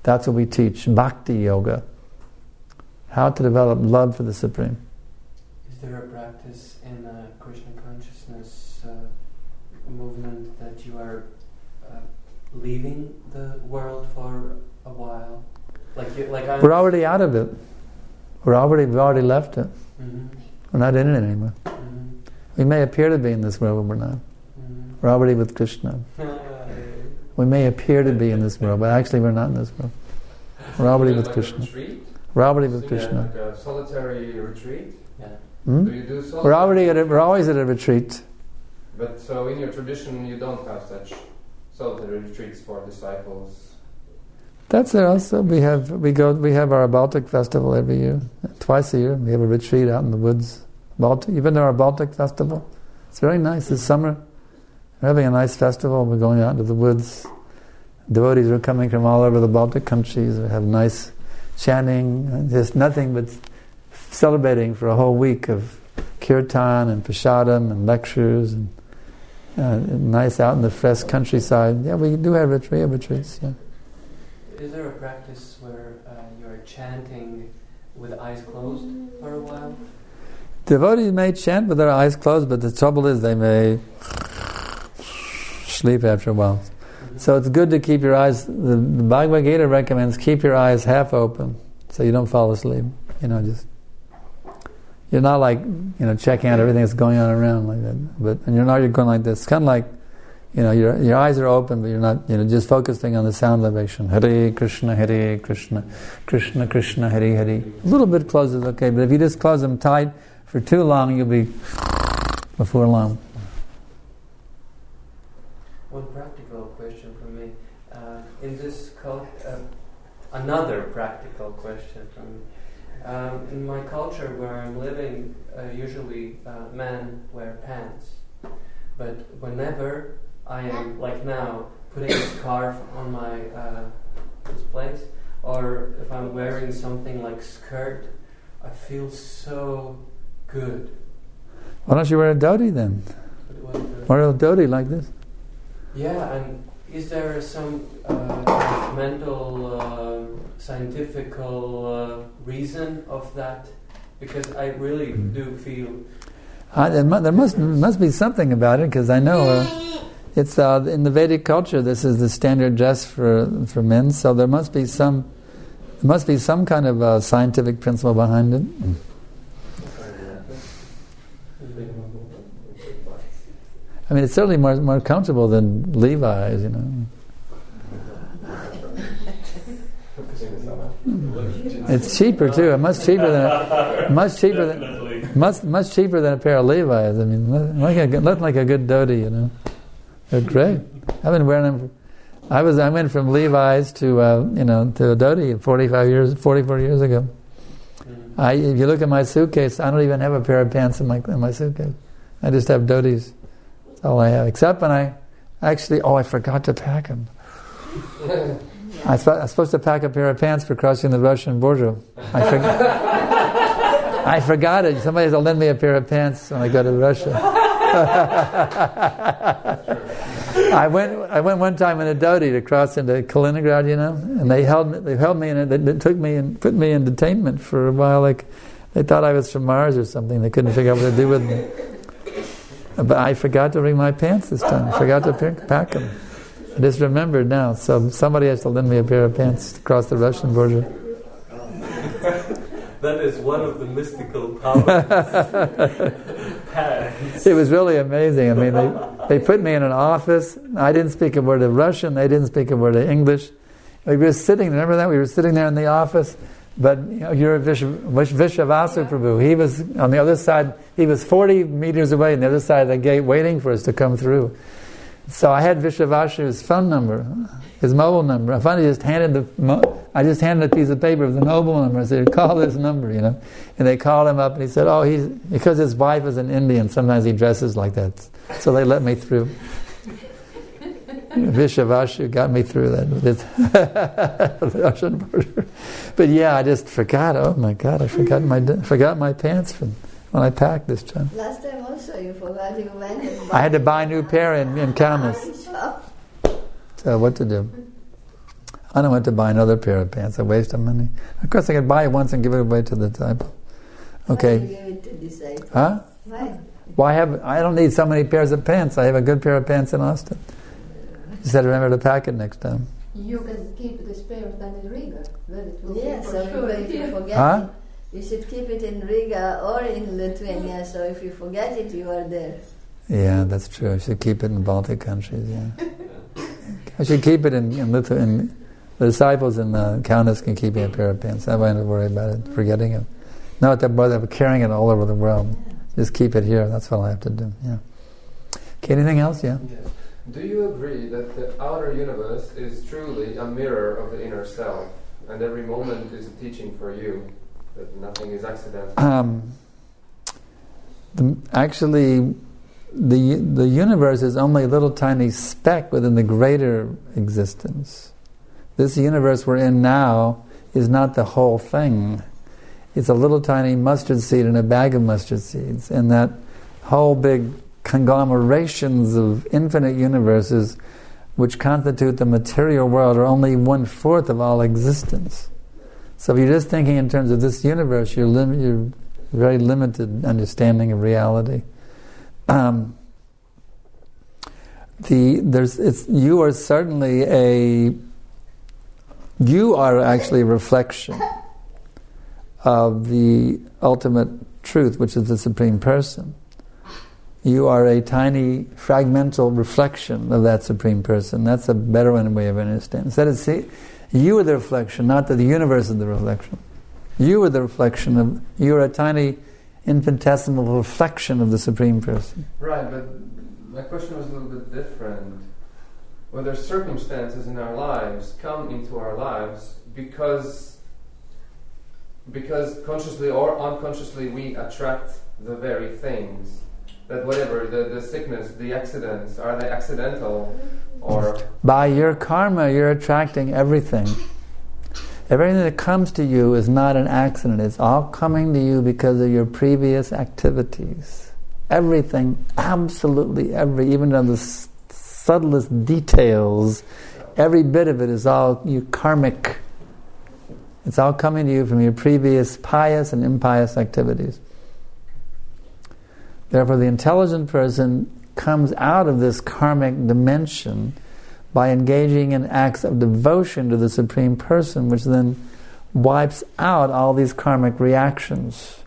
That's what we teach, Bhakti Yoga. How to develop love for the Supreme. Is there a practice in Krishna consciousness movement that you are leaving the world for a while? We're already out of it. We've already left it. Mm-hmm. We're not in it anymore. Mm-hmm. We may appear to be in this world, but we're not. Mm-hmm. We're already with Krishna. We may appear to be in this world, but actually we're not in this world. We're already with Krishna. We're already with Krishna. Like a solitary retreat? Yeah. Hmm? Do you do solitary? We're always at a retreat. But so in your tradition you don't have such solitary retreats for disciples? That's there also. We have our Baltic festival every year, twice a year. We have a retreat out in the woods. Baltic, even though our Baltic festival, it's very nice this summer. We're having a nice festival. We're going out into the woods. Devotees are coming from all over the Baltic countries. We have nice chanting, just nothing but celebrating for a whole week of kirtan and prasadam and lectures and nice out in the fresh countryside. Yeah, we do have retreats. Yeah. Is there a practice where you're chanting with eyes closed for a while? Devotees may chant with their eyes closed, but the trouble is they may sleep after a while. Mm-hmm. So it's good to keep your eyes, the Bhagavad Gita recommends keep your eyes half open so you don't fall asleep. You're not like, checking out everything that's going on around like that. And you're going like this. It's kind of like, your eyes are open, but you're not, just focusing on the sound vibration. Hare Krishna, Krishna Krishna, Hare Hare. A little bit closed is okay, but if you just close them tight for too long, you'll be before long. One practical question for me. In this another practical question for me. In my culture where I'm living, usually men wear pants. But whenever I am, like now, putting a scarf on my this place, or if I'm wearing something like skirt, I feel so good. Why don't you wear a dhoti then? Wear a dhoti like this. Yeah, and is there some mental, scientific reason of that? Because I really do feel... there must be something about it, because I know it's in the Vedic culture. This is the standard dress for men. So there must be some kind of scientific principle behind it. I mean, it's certainly more comfortable than Levi's, It's cheaper too. Much cheaper than a pair of Levi's. I mean, look like a good dhoti, They're great. I've been wearing them. I went from Levi's to a dhoti 44 years ago. If you look at my suitcase, I don't even have a pair of pants in my suitcase. I just have dhotis. That's all I have. Except when I forgot to pack them. I was supposed to pack a pair of pants for crossing the Russian border. I forgot it. Somebody has to lend me a pair of pants when I go to Russia. I went one time in a dhoti to cross into Kaliningrad, and they held me in it. They took me and put me in detainment for a while. Like they thought I was from Mars or something. They couldn't figure out what to do with me. But I forgot to bring my pants this time. I forgot to pack them. I just remembered now. So somebody has to lend me a pair of pants to cross the Russian border. That is one of the mystical powers. It was really amazing. I mean, they put me in an office. I didn't speak a word of Russian. They didn't speak a word of English. We were sitting. Remember that? We were sitting there in the office. But you're Vishwavasu Prabhu. He was on the other side. He was 40 meters away on the other side of the gate, waiting for us to come through. So I had Vishwavasu's phone number, his mobile number. I finally just handed a piece of paper with the mobile number. I said, "Call this number," And they called him up, and he said, "Oh, because his wife is an Indian. Sometimes he dresses like that." So they let me through. Vishwavasu got me through that with the Russian border. But yeah, I just forgot. Oh my God, I forgot my pants when I packed this time. Last time also you forgot you went and I had to buy a new pair in Kamas. So what to do? I don't want to buy another pair of pants. A waste of money. Of course, I could buy it once and give it away to the disciple. Okay. Why give it to disciple? Huh? Why? Well, I don't need so many pairs of pants. I have a good pair of pants in Austin. You said remember to pack it next time. You can keep this pair then in Riga. Then it will Yeah, be so for sure. if you forget Huh? it, you should keep it in Riga or in Lithuania, so if you forget it, you are there. Yeah, that's true. I should keep it in Baltic countries, yeah. I should keep it in Lithuania. The disciples and the countess can keep me a pair of pants. I don't have to worry about it, forgetting it. Not that they're carrying it all over the world. Just keep it here. That's what I have to do, yeah. Okay, anything else? Yeah? Yes. Do you agree that the outer universe is truly a mirror of the inner self, and every moment is a teaching for you, that nothing is accidental? Actually, the universe is only a little tiny speck within the greater existence. This universe we're in now is not the whole thing. It's a little tiny mustard seed in a bag of mustard seeds, and that whole big conglomerations of infinite universes which constitute the material world are only 1/4 of all existence. So if you're just thinking in terms of this universe, you're very limited understanding of reality. You are actually a reflection of the ultimate truth, which is the Supreme Person. You are a tiny fragmental reflection of that Supreme Person. That's a better way of understanding. Instead of see, you are the reflection, not that the universe is the reflection. You are the reflection of. You are a tiny, infinitesimal reflection of the Supreme Person. Right, but my question was a little bit different. Whether circumstances in our lives come into our lives because consciously or unconsciously we attract the very things. That whatever, the sickness, the accidents, are they accidental or... By your karma, you're attracting everything. Everything that comes to you is not an accident. It's all coming to you because of your previous activities. Everything, absolutely even on the subtlest details, every bit of it is all karmic. It's all coming to you from your previous pious and impious activities. Therefore, the intelligent person comes out of this karmic dimension by engaging in acts of devotion to the Supreme Person, which then wipes out all these karmic reactions.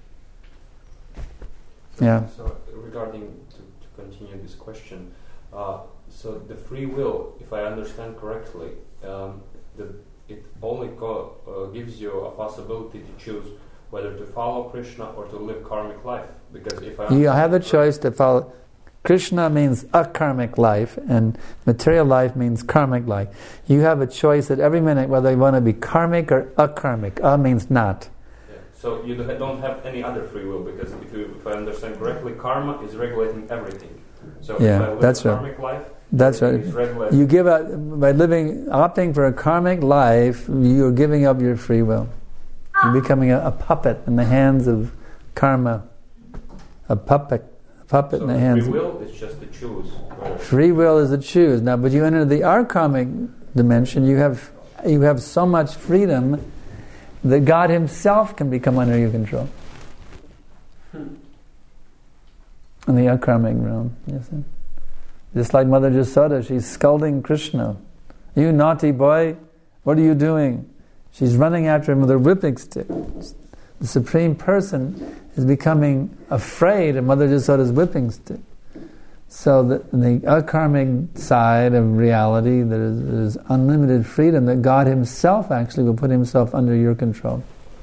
Yeah. So regarding, to continue this question, so the free will, if I understand correctly, it only gives you a possibility to choose whether to follow Krishna or to live karmic life. Because if you have a choice to follow. Krishna means a karmic life, and material life means karmic life. You have a choice at every minute whether you want to be karmic or akarmic. Means not. Yeah. So you don't have any other free will, because if I understand correctly, karma is regulating everything. So if I live a karmic life, that's right. You give up by opting for a karmic life. You're giving up your free will. You're becoming a puppet in the hands of karma. A puppet in the hands. Free will is just to choose. Free will is to choose. Now, but you enter the akarmic dimension. You have so much freedom that God Himself can become under your control. In the akarmic realm, yes. Just like Mother Jasoda, she's scolding Krishna. You naughty boy, what are you doing? She's running after him with her whipping stick. The Supreme Person is becoming afraid of Mother Jasoda's whipping stick. So the akarmic side of reality, there is unlimited freedom that God Himself actually will put Himself under your control.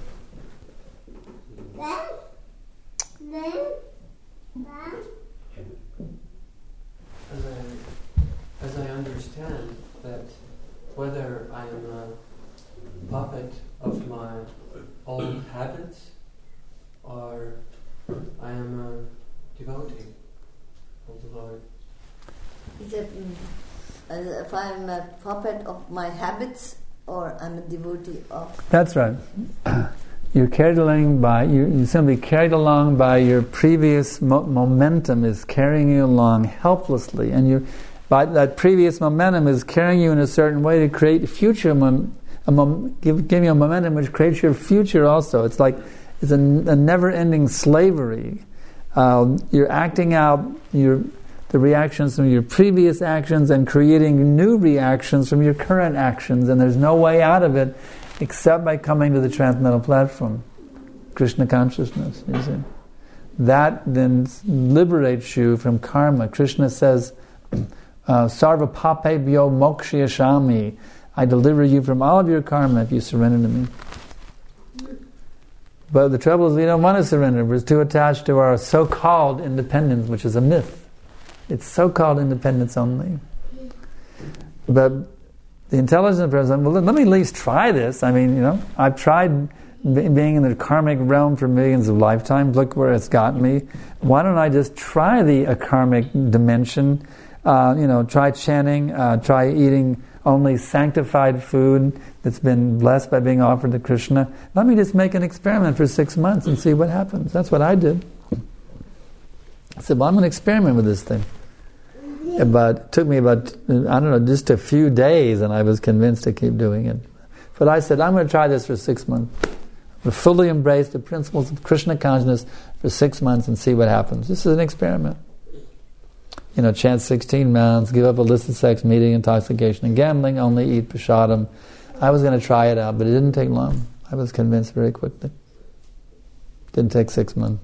As I understand that whether I am a puppet of my old habits or I am a devotee of the Lord. Is it if I'm a puppet of my habits or I'm a devotee of... That's right. You're carried along by you simply carried along by your previous momentum is carrying you along helplessly, and But that previous momentum is carrying you in a certain way to create future give you a momentum which creates your future also. It's like it's a never-ending slavery. You're acting out the reactions from your previous actions and creating new reactions from your current actions, and there's no way out of it except by coming to the transcendental platform, Krishna consciousness. You see, that then liberates you from karma. Krishna says, "Sarva papebhyo mokshayashami." I deliver you from all of your karma if you surrender to me. But the trouble is we don't want to surrender. We're too attached to our so-called independence, which is a myth. It's so-called independence only. But the intelligent person, well, let me at least try this. I mean, I've tried being in the karmic realm for millions of lifetimes. Look where it's gotten me. Why don't I just try the akarmic dimension? Try chanting, try eating only sanctified food that's been blessed by being offered to Krishna. Let me just make an experiment for 6 months and see what happens. That's what I did. I said, well, I'm going to experiment with this thing. But it took me just a few days, and I was convinced to keep doing it. But I said, I'm going to try this for 6 months. I'm going to fully embrace the principles of Krishna consciousness for 6 months and see what happens. This is an experiment. Chant 16 mantras, give up illicit sex, meeting, intoxication, and gambling, only eat prasadam. I was going to try it out, but it didn't take long. I was convinced very quickly. It didn't take 6 months.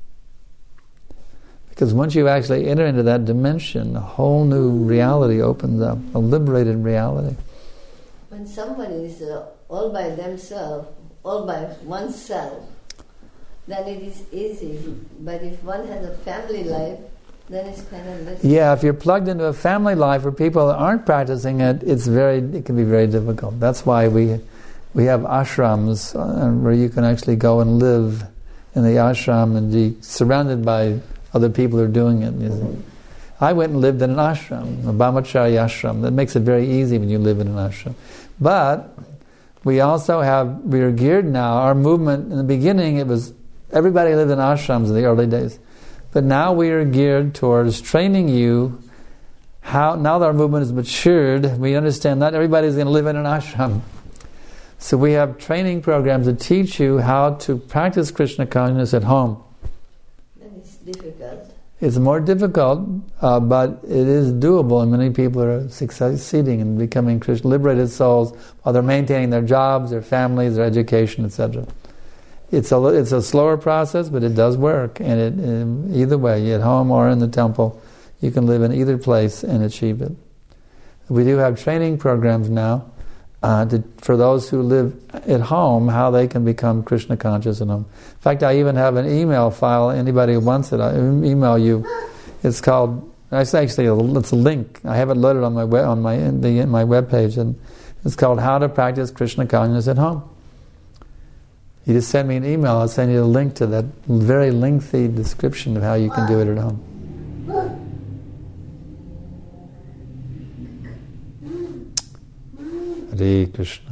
Because once you actually enter into that dimension, a whole new reality opens up, a liberated reality. When somebody is all by themselves, all by oneself, then it is easy. But if one has a family life, then it's kind of less. Yeah, if you're plugged into a family life where people aren't practicing it, it can be very difficult. That's why we have ashrams where you can actually go and live in the ashram and be surrounded by other people who are doing it. You see. I went and lived in an ashram, a brahmacharya ashram. That makes it very easy when you live in an ashram. But we are geared now. Our movement in the beginning, it was everybody lived in ashrams in the early days. But now we are geared towards training you now that our movement has matured, we understand not everybody's going to live in an ashram. So we have training programs that teach you how to practice Krishna consciousness at home. And it's difficult. It's more difficult, but it is doable, and many people are succeeding in becoming Krishna liberated souls while they're maintaining their jobs, their families, their education, etc. It's a slower process, but it does work. And either way, at home or in the temple, you can live in either place and achieve it. We do have training programs now for those who live at home, how they can become Krishna conscious at home. In fact, I even have an email file. Anybody who wants it, I email you. It's called. It's a link. I have it loaded on my my web page, and it's called "How to Practice Krishna Consciousness at Home." You just send me an email. I'll send you a link to that very lengthy description of how you can do it at home. Hare Krishna.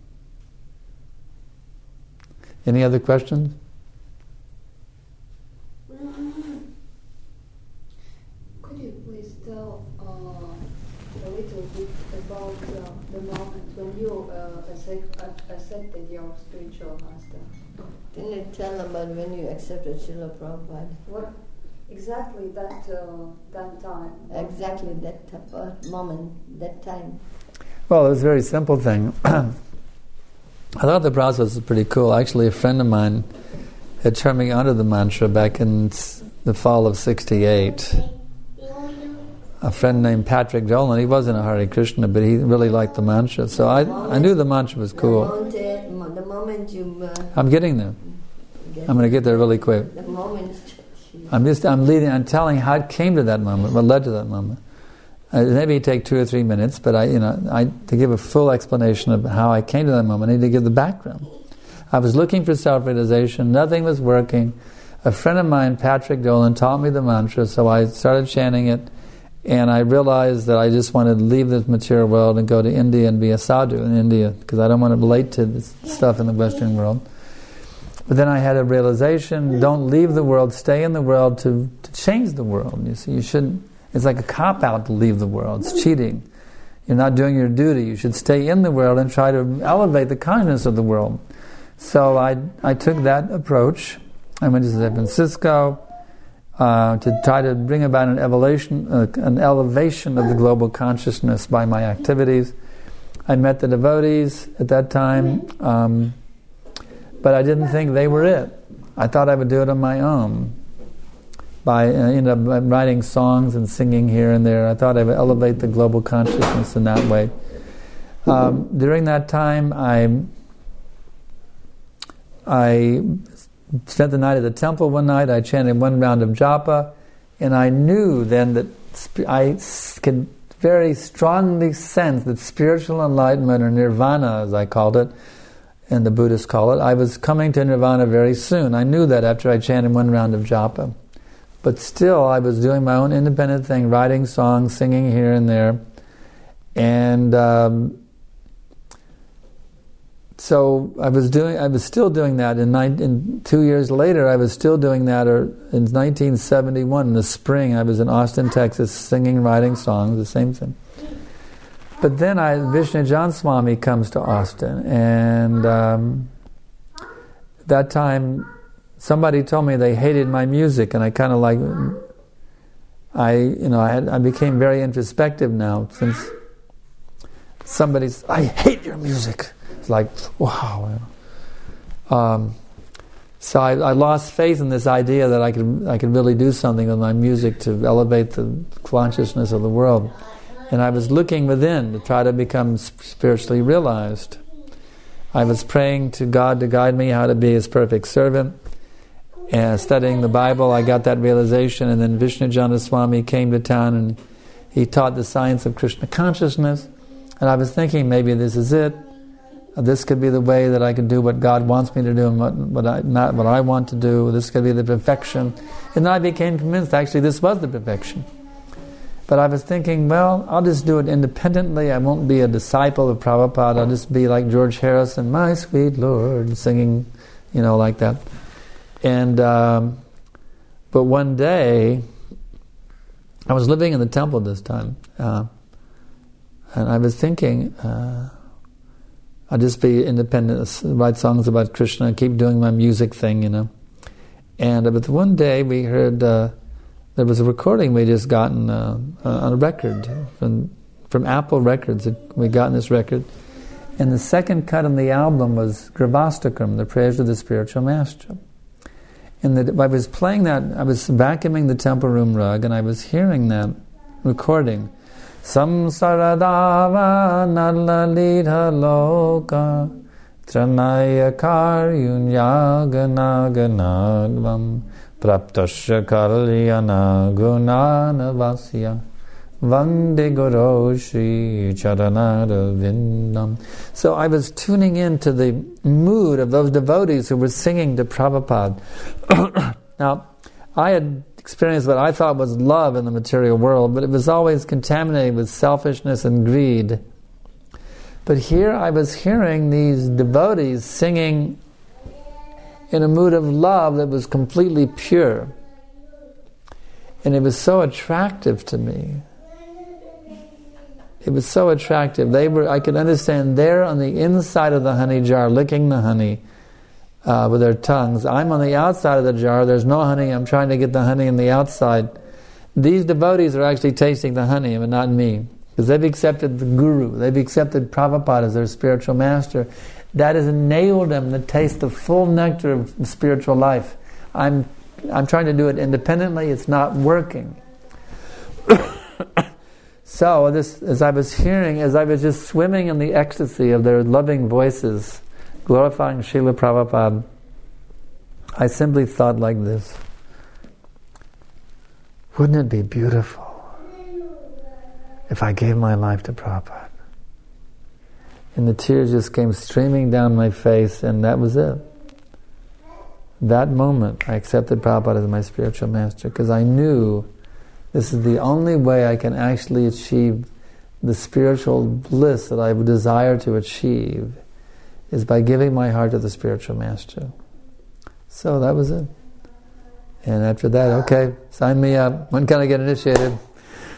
Any other questions? Could you please tell a little bit about the moment when you accepted your spiritual master? Can you tell about when you accepted Srila Prabhupada? What exactly that time? Exactly that moment, that time. Well, it was a very simple thing. I thought the process was pretty cool. Actually, a friend of mine had turned me onto the mantra back in the fall of '68. A friend named Patrick Dolan. He wasn't a Hare Krishna, but he really liked the mantra. So I knew the mantra was cool. The moment you... I'm getting there. I'm going to get there really quick. The moment... I'm telling how it came to that moment, what led to that moment. Maybe it take 2 or 3 minutes, but to give a full explanation of how I came to that moment, I need to give the background. I was looking for self-realization. Nothing was working. A friend of mine, Patrick Dolan, taught me the mantra, so I started chanting it, and I realized that I just wanted to leave this material world and go to India and be a sadhu in India, because I don't want to relate to this stuff in the Western world. But then I had a realization, don't leave the world, stay in the world to change the world. You see, you shouldn't. It's like a cop-out to leave the world. It's cheating. You're not doing your duty. You should stay in the world and try to elevate the consciousness of the world. So I took that approach. I went to San Francisco to try to bring about an elevation of the global consciousness by my activities. I met the devotees at that time, but I didn't think they were it. I thought I would do it on my own. By writing songs and singing here and there. I thought I would elevate the global consciousness in that way. During that time, I spent the night at the temple one night. I chanted one round of japa, and I knew then that I could very strongly sense that spiritual enlightenment, or nirvana as I called it, and the Buddhists call it, I was coming to nirvana very soon. I knew that after I chanted one round of japa. But still, I was doing my own independent thing, writing songs, singing here and there. And so I was still doing that. In 2 years later, I was still doing that. Or in 1971, in the spring, I was in Austin, Texas, singing, writing songs, the same thing. But then Vishnu Swami comes to Austin, and that time, somebody told me they hated my music, and I kind of I became very introspective now, since somebody's, I hate your music. It's like, wow. So I lost faith in this idea that I could really do something with my music to elevate the consciousness of the world. And I was looking within to try to become spiritually realized. I was praying to God to guide me how to be His perfect servant. And studying the Bible, I got that realization, and then Vishnu Swami came to town and he taught the science of Krishna consciousness, and I was thinking, maybe this is it. This could be the way that I could do what God wants me to do and not what I want to do. This could be the perfection. And then I became convinced, actually, this was the perfection. But I was thinking, well, I'll just do it independently. I won't be a disciple of Prabhupada. I'll just be like George Harrison, my sweet Lord, singing, like that. And but one day, I was living in the temple this time, and I was thinking, I'll just be independent, write songs about Krishna, keep doing my music thing, And but one day we heard there was a recording we just gotten on a record from Apple Records. We gotten this record, and the second cut on the album was Gravastakram, the Prayers of the Spiritual Master. And I was playing that, I was vacuuming the temple room rug, and I was hearing that recording. Samsaradava nalalita loka tranaya karyunyaganaganavam praptasya kalyana gunanavasya Vande Guru Shri Charanara Vindam. So I was tuning into the mood of those devotees who were singing to Prabhupada. Now, I had experienced what I thought was love in the material world, but it was always contaminated with selfishness and greed. But here I was hearing these devotees singing in a mood of love that was completely pure. And it was so attractive to me. It was so attractive. I could understand they're on the inside of the honey jar, licking the honey with their tongues. I'm on the outside of the jar. There's no honey. I'm trying to get the honey on the outside. These devotees are actually tasting the honey, but not me. Because they've accepted the Guru. They've accepted Prabhupada as their spiritual master. That has enabled them to taste the full nectar of spiritual life. I'm trying to do it independently. It's not working. So, as I was just swimming in the ecstasy of their loving voices, glorifying Srila Prabhupada, I simply thought like this: wouldn't it be beautiful if I gave my life to Prabhupada? And the tears just came streaming down my face, and that was it. That moment, I accepted Prabhupada as my spiritual master, because I knew this is the only way I can actually achieve the spiritual bliss that I desire to achieve, is by giving my heart to the spiritual master. So that was it. And after that, okay, sign me up. When can I get initiated?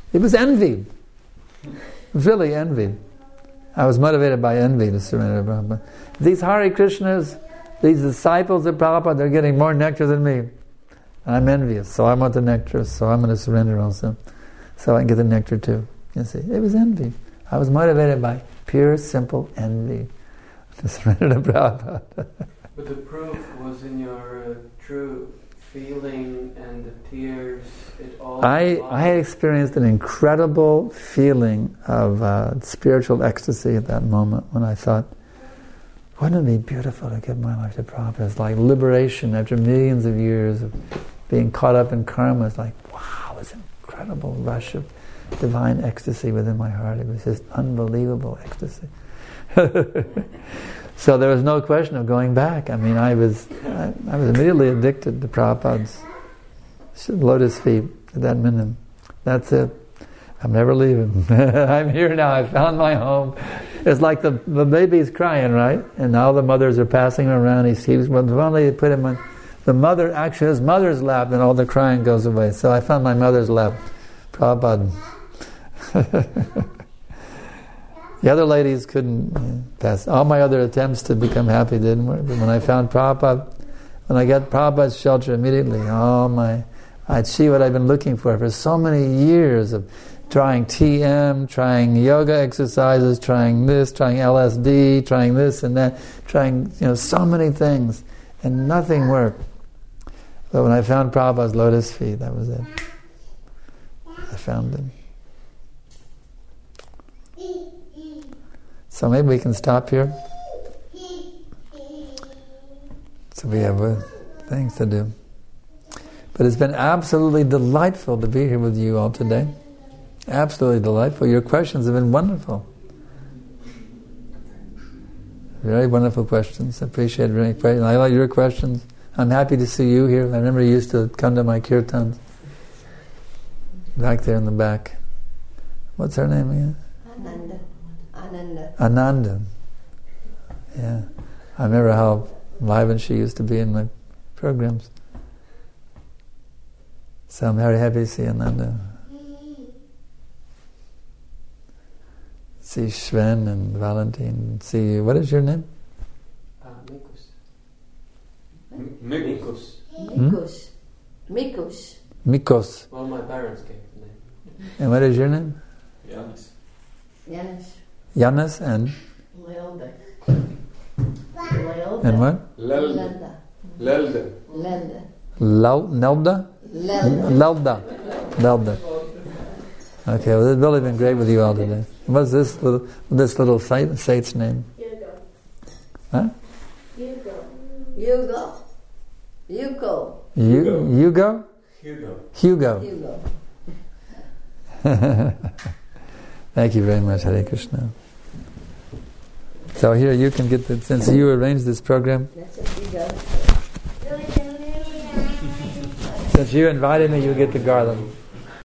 It was envy. Really envy. I was motivated by envy to surrender to Prabhupada. These Hare Krishnas, these disciples of Prabhupada, they're getting more nectar than me. I'm envious, so I want the nectar, so I'm going to surrender also. So I can get the nectar too. You see, it was envy. I was motivated by pure, simple envy to surrender to Prabhupada. But the proof was in your true feeling and the tears. It all. I experienced an incredible feeling of spiritual ecstasy at that moment when I thought, wouldn't it be beautiful to give my life to Prabhupada? It's like liberation after millions of years of being caught up in karma. It's like, wow, this incredible rush of divine ecstasy within my heart. It was just unbelievable ecstasy. So there was no question of going back. I mean, I was immediately addicted to Prabhupada's lotus feet at that minute. That's it. I'm never leaving. I'm here now. I found my home. It's like the baby's crying, right? And all the mothers are passing him around. He sees, well, finally they put him on the mother, actually his mother's lap, and all the crying goes away. So I found my mother's lap. Prabhupada. The other ladies couldn't pass. All my other attempts to become happy didn't work. But when I found Prabhupada, when I got Prabhupada's shelter immediately, I'd see what I've been looking for so many years of trying TM, trying yoga exercises, trying this, trying LSD, trying this and that, trying so many things, and nothing worked. But when I found Prabhupada's lotus feet, that was it. I found him. So maybe we can stop here. So we have things to do. But it's been absolutely delightful to be here with you all today. Absolutely delightful. Your questions have been wonderful. Very wonderful questions. I appreciate very much. I like your questions. I'm happy to see you here. I remember you used to come to my kirtans. Back there in the back. What's her name again? Ananda. Yeah. I remember how vibrant she used to be in my programs. So I'm very happy to see Ananda. See Sven and Valentin. See you. What is your name? Mikos. Well, my parents gave the name. And what is your name? Janis and? Lelde. And what? Lelde. Lelda. Okay, well, it's really been great with you all today. What's this little saint's name? Hugo. Huh? Hugo. Thank you very much, Hare Krishna. So here you can get since you arranged this program. Since you invited me, you get the garland.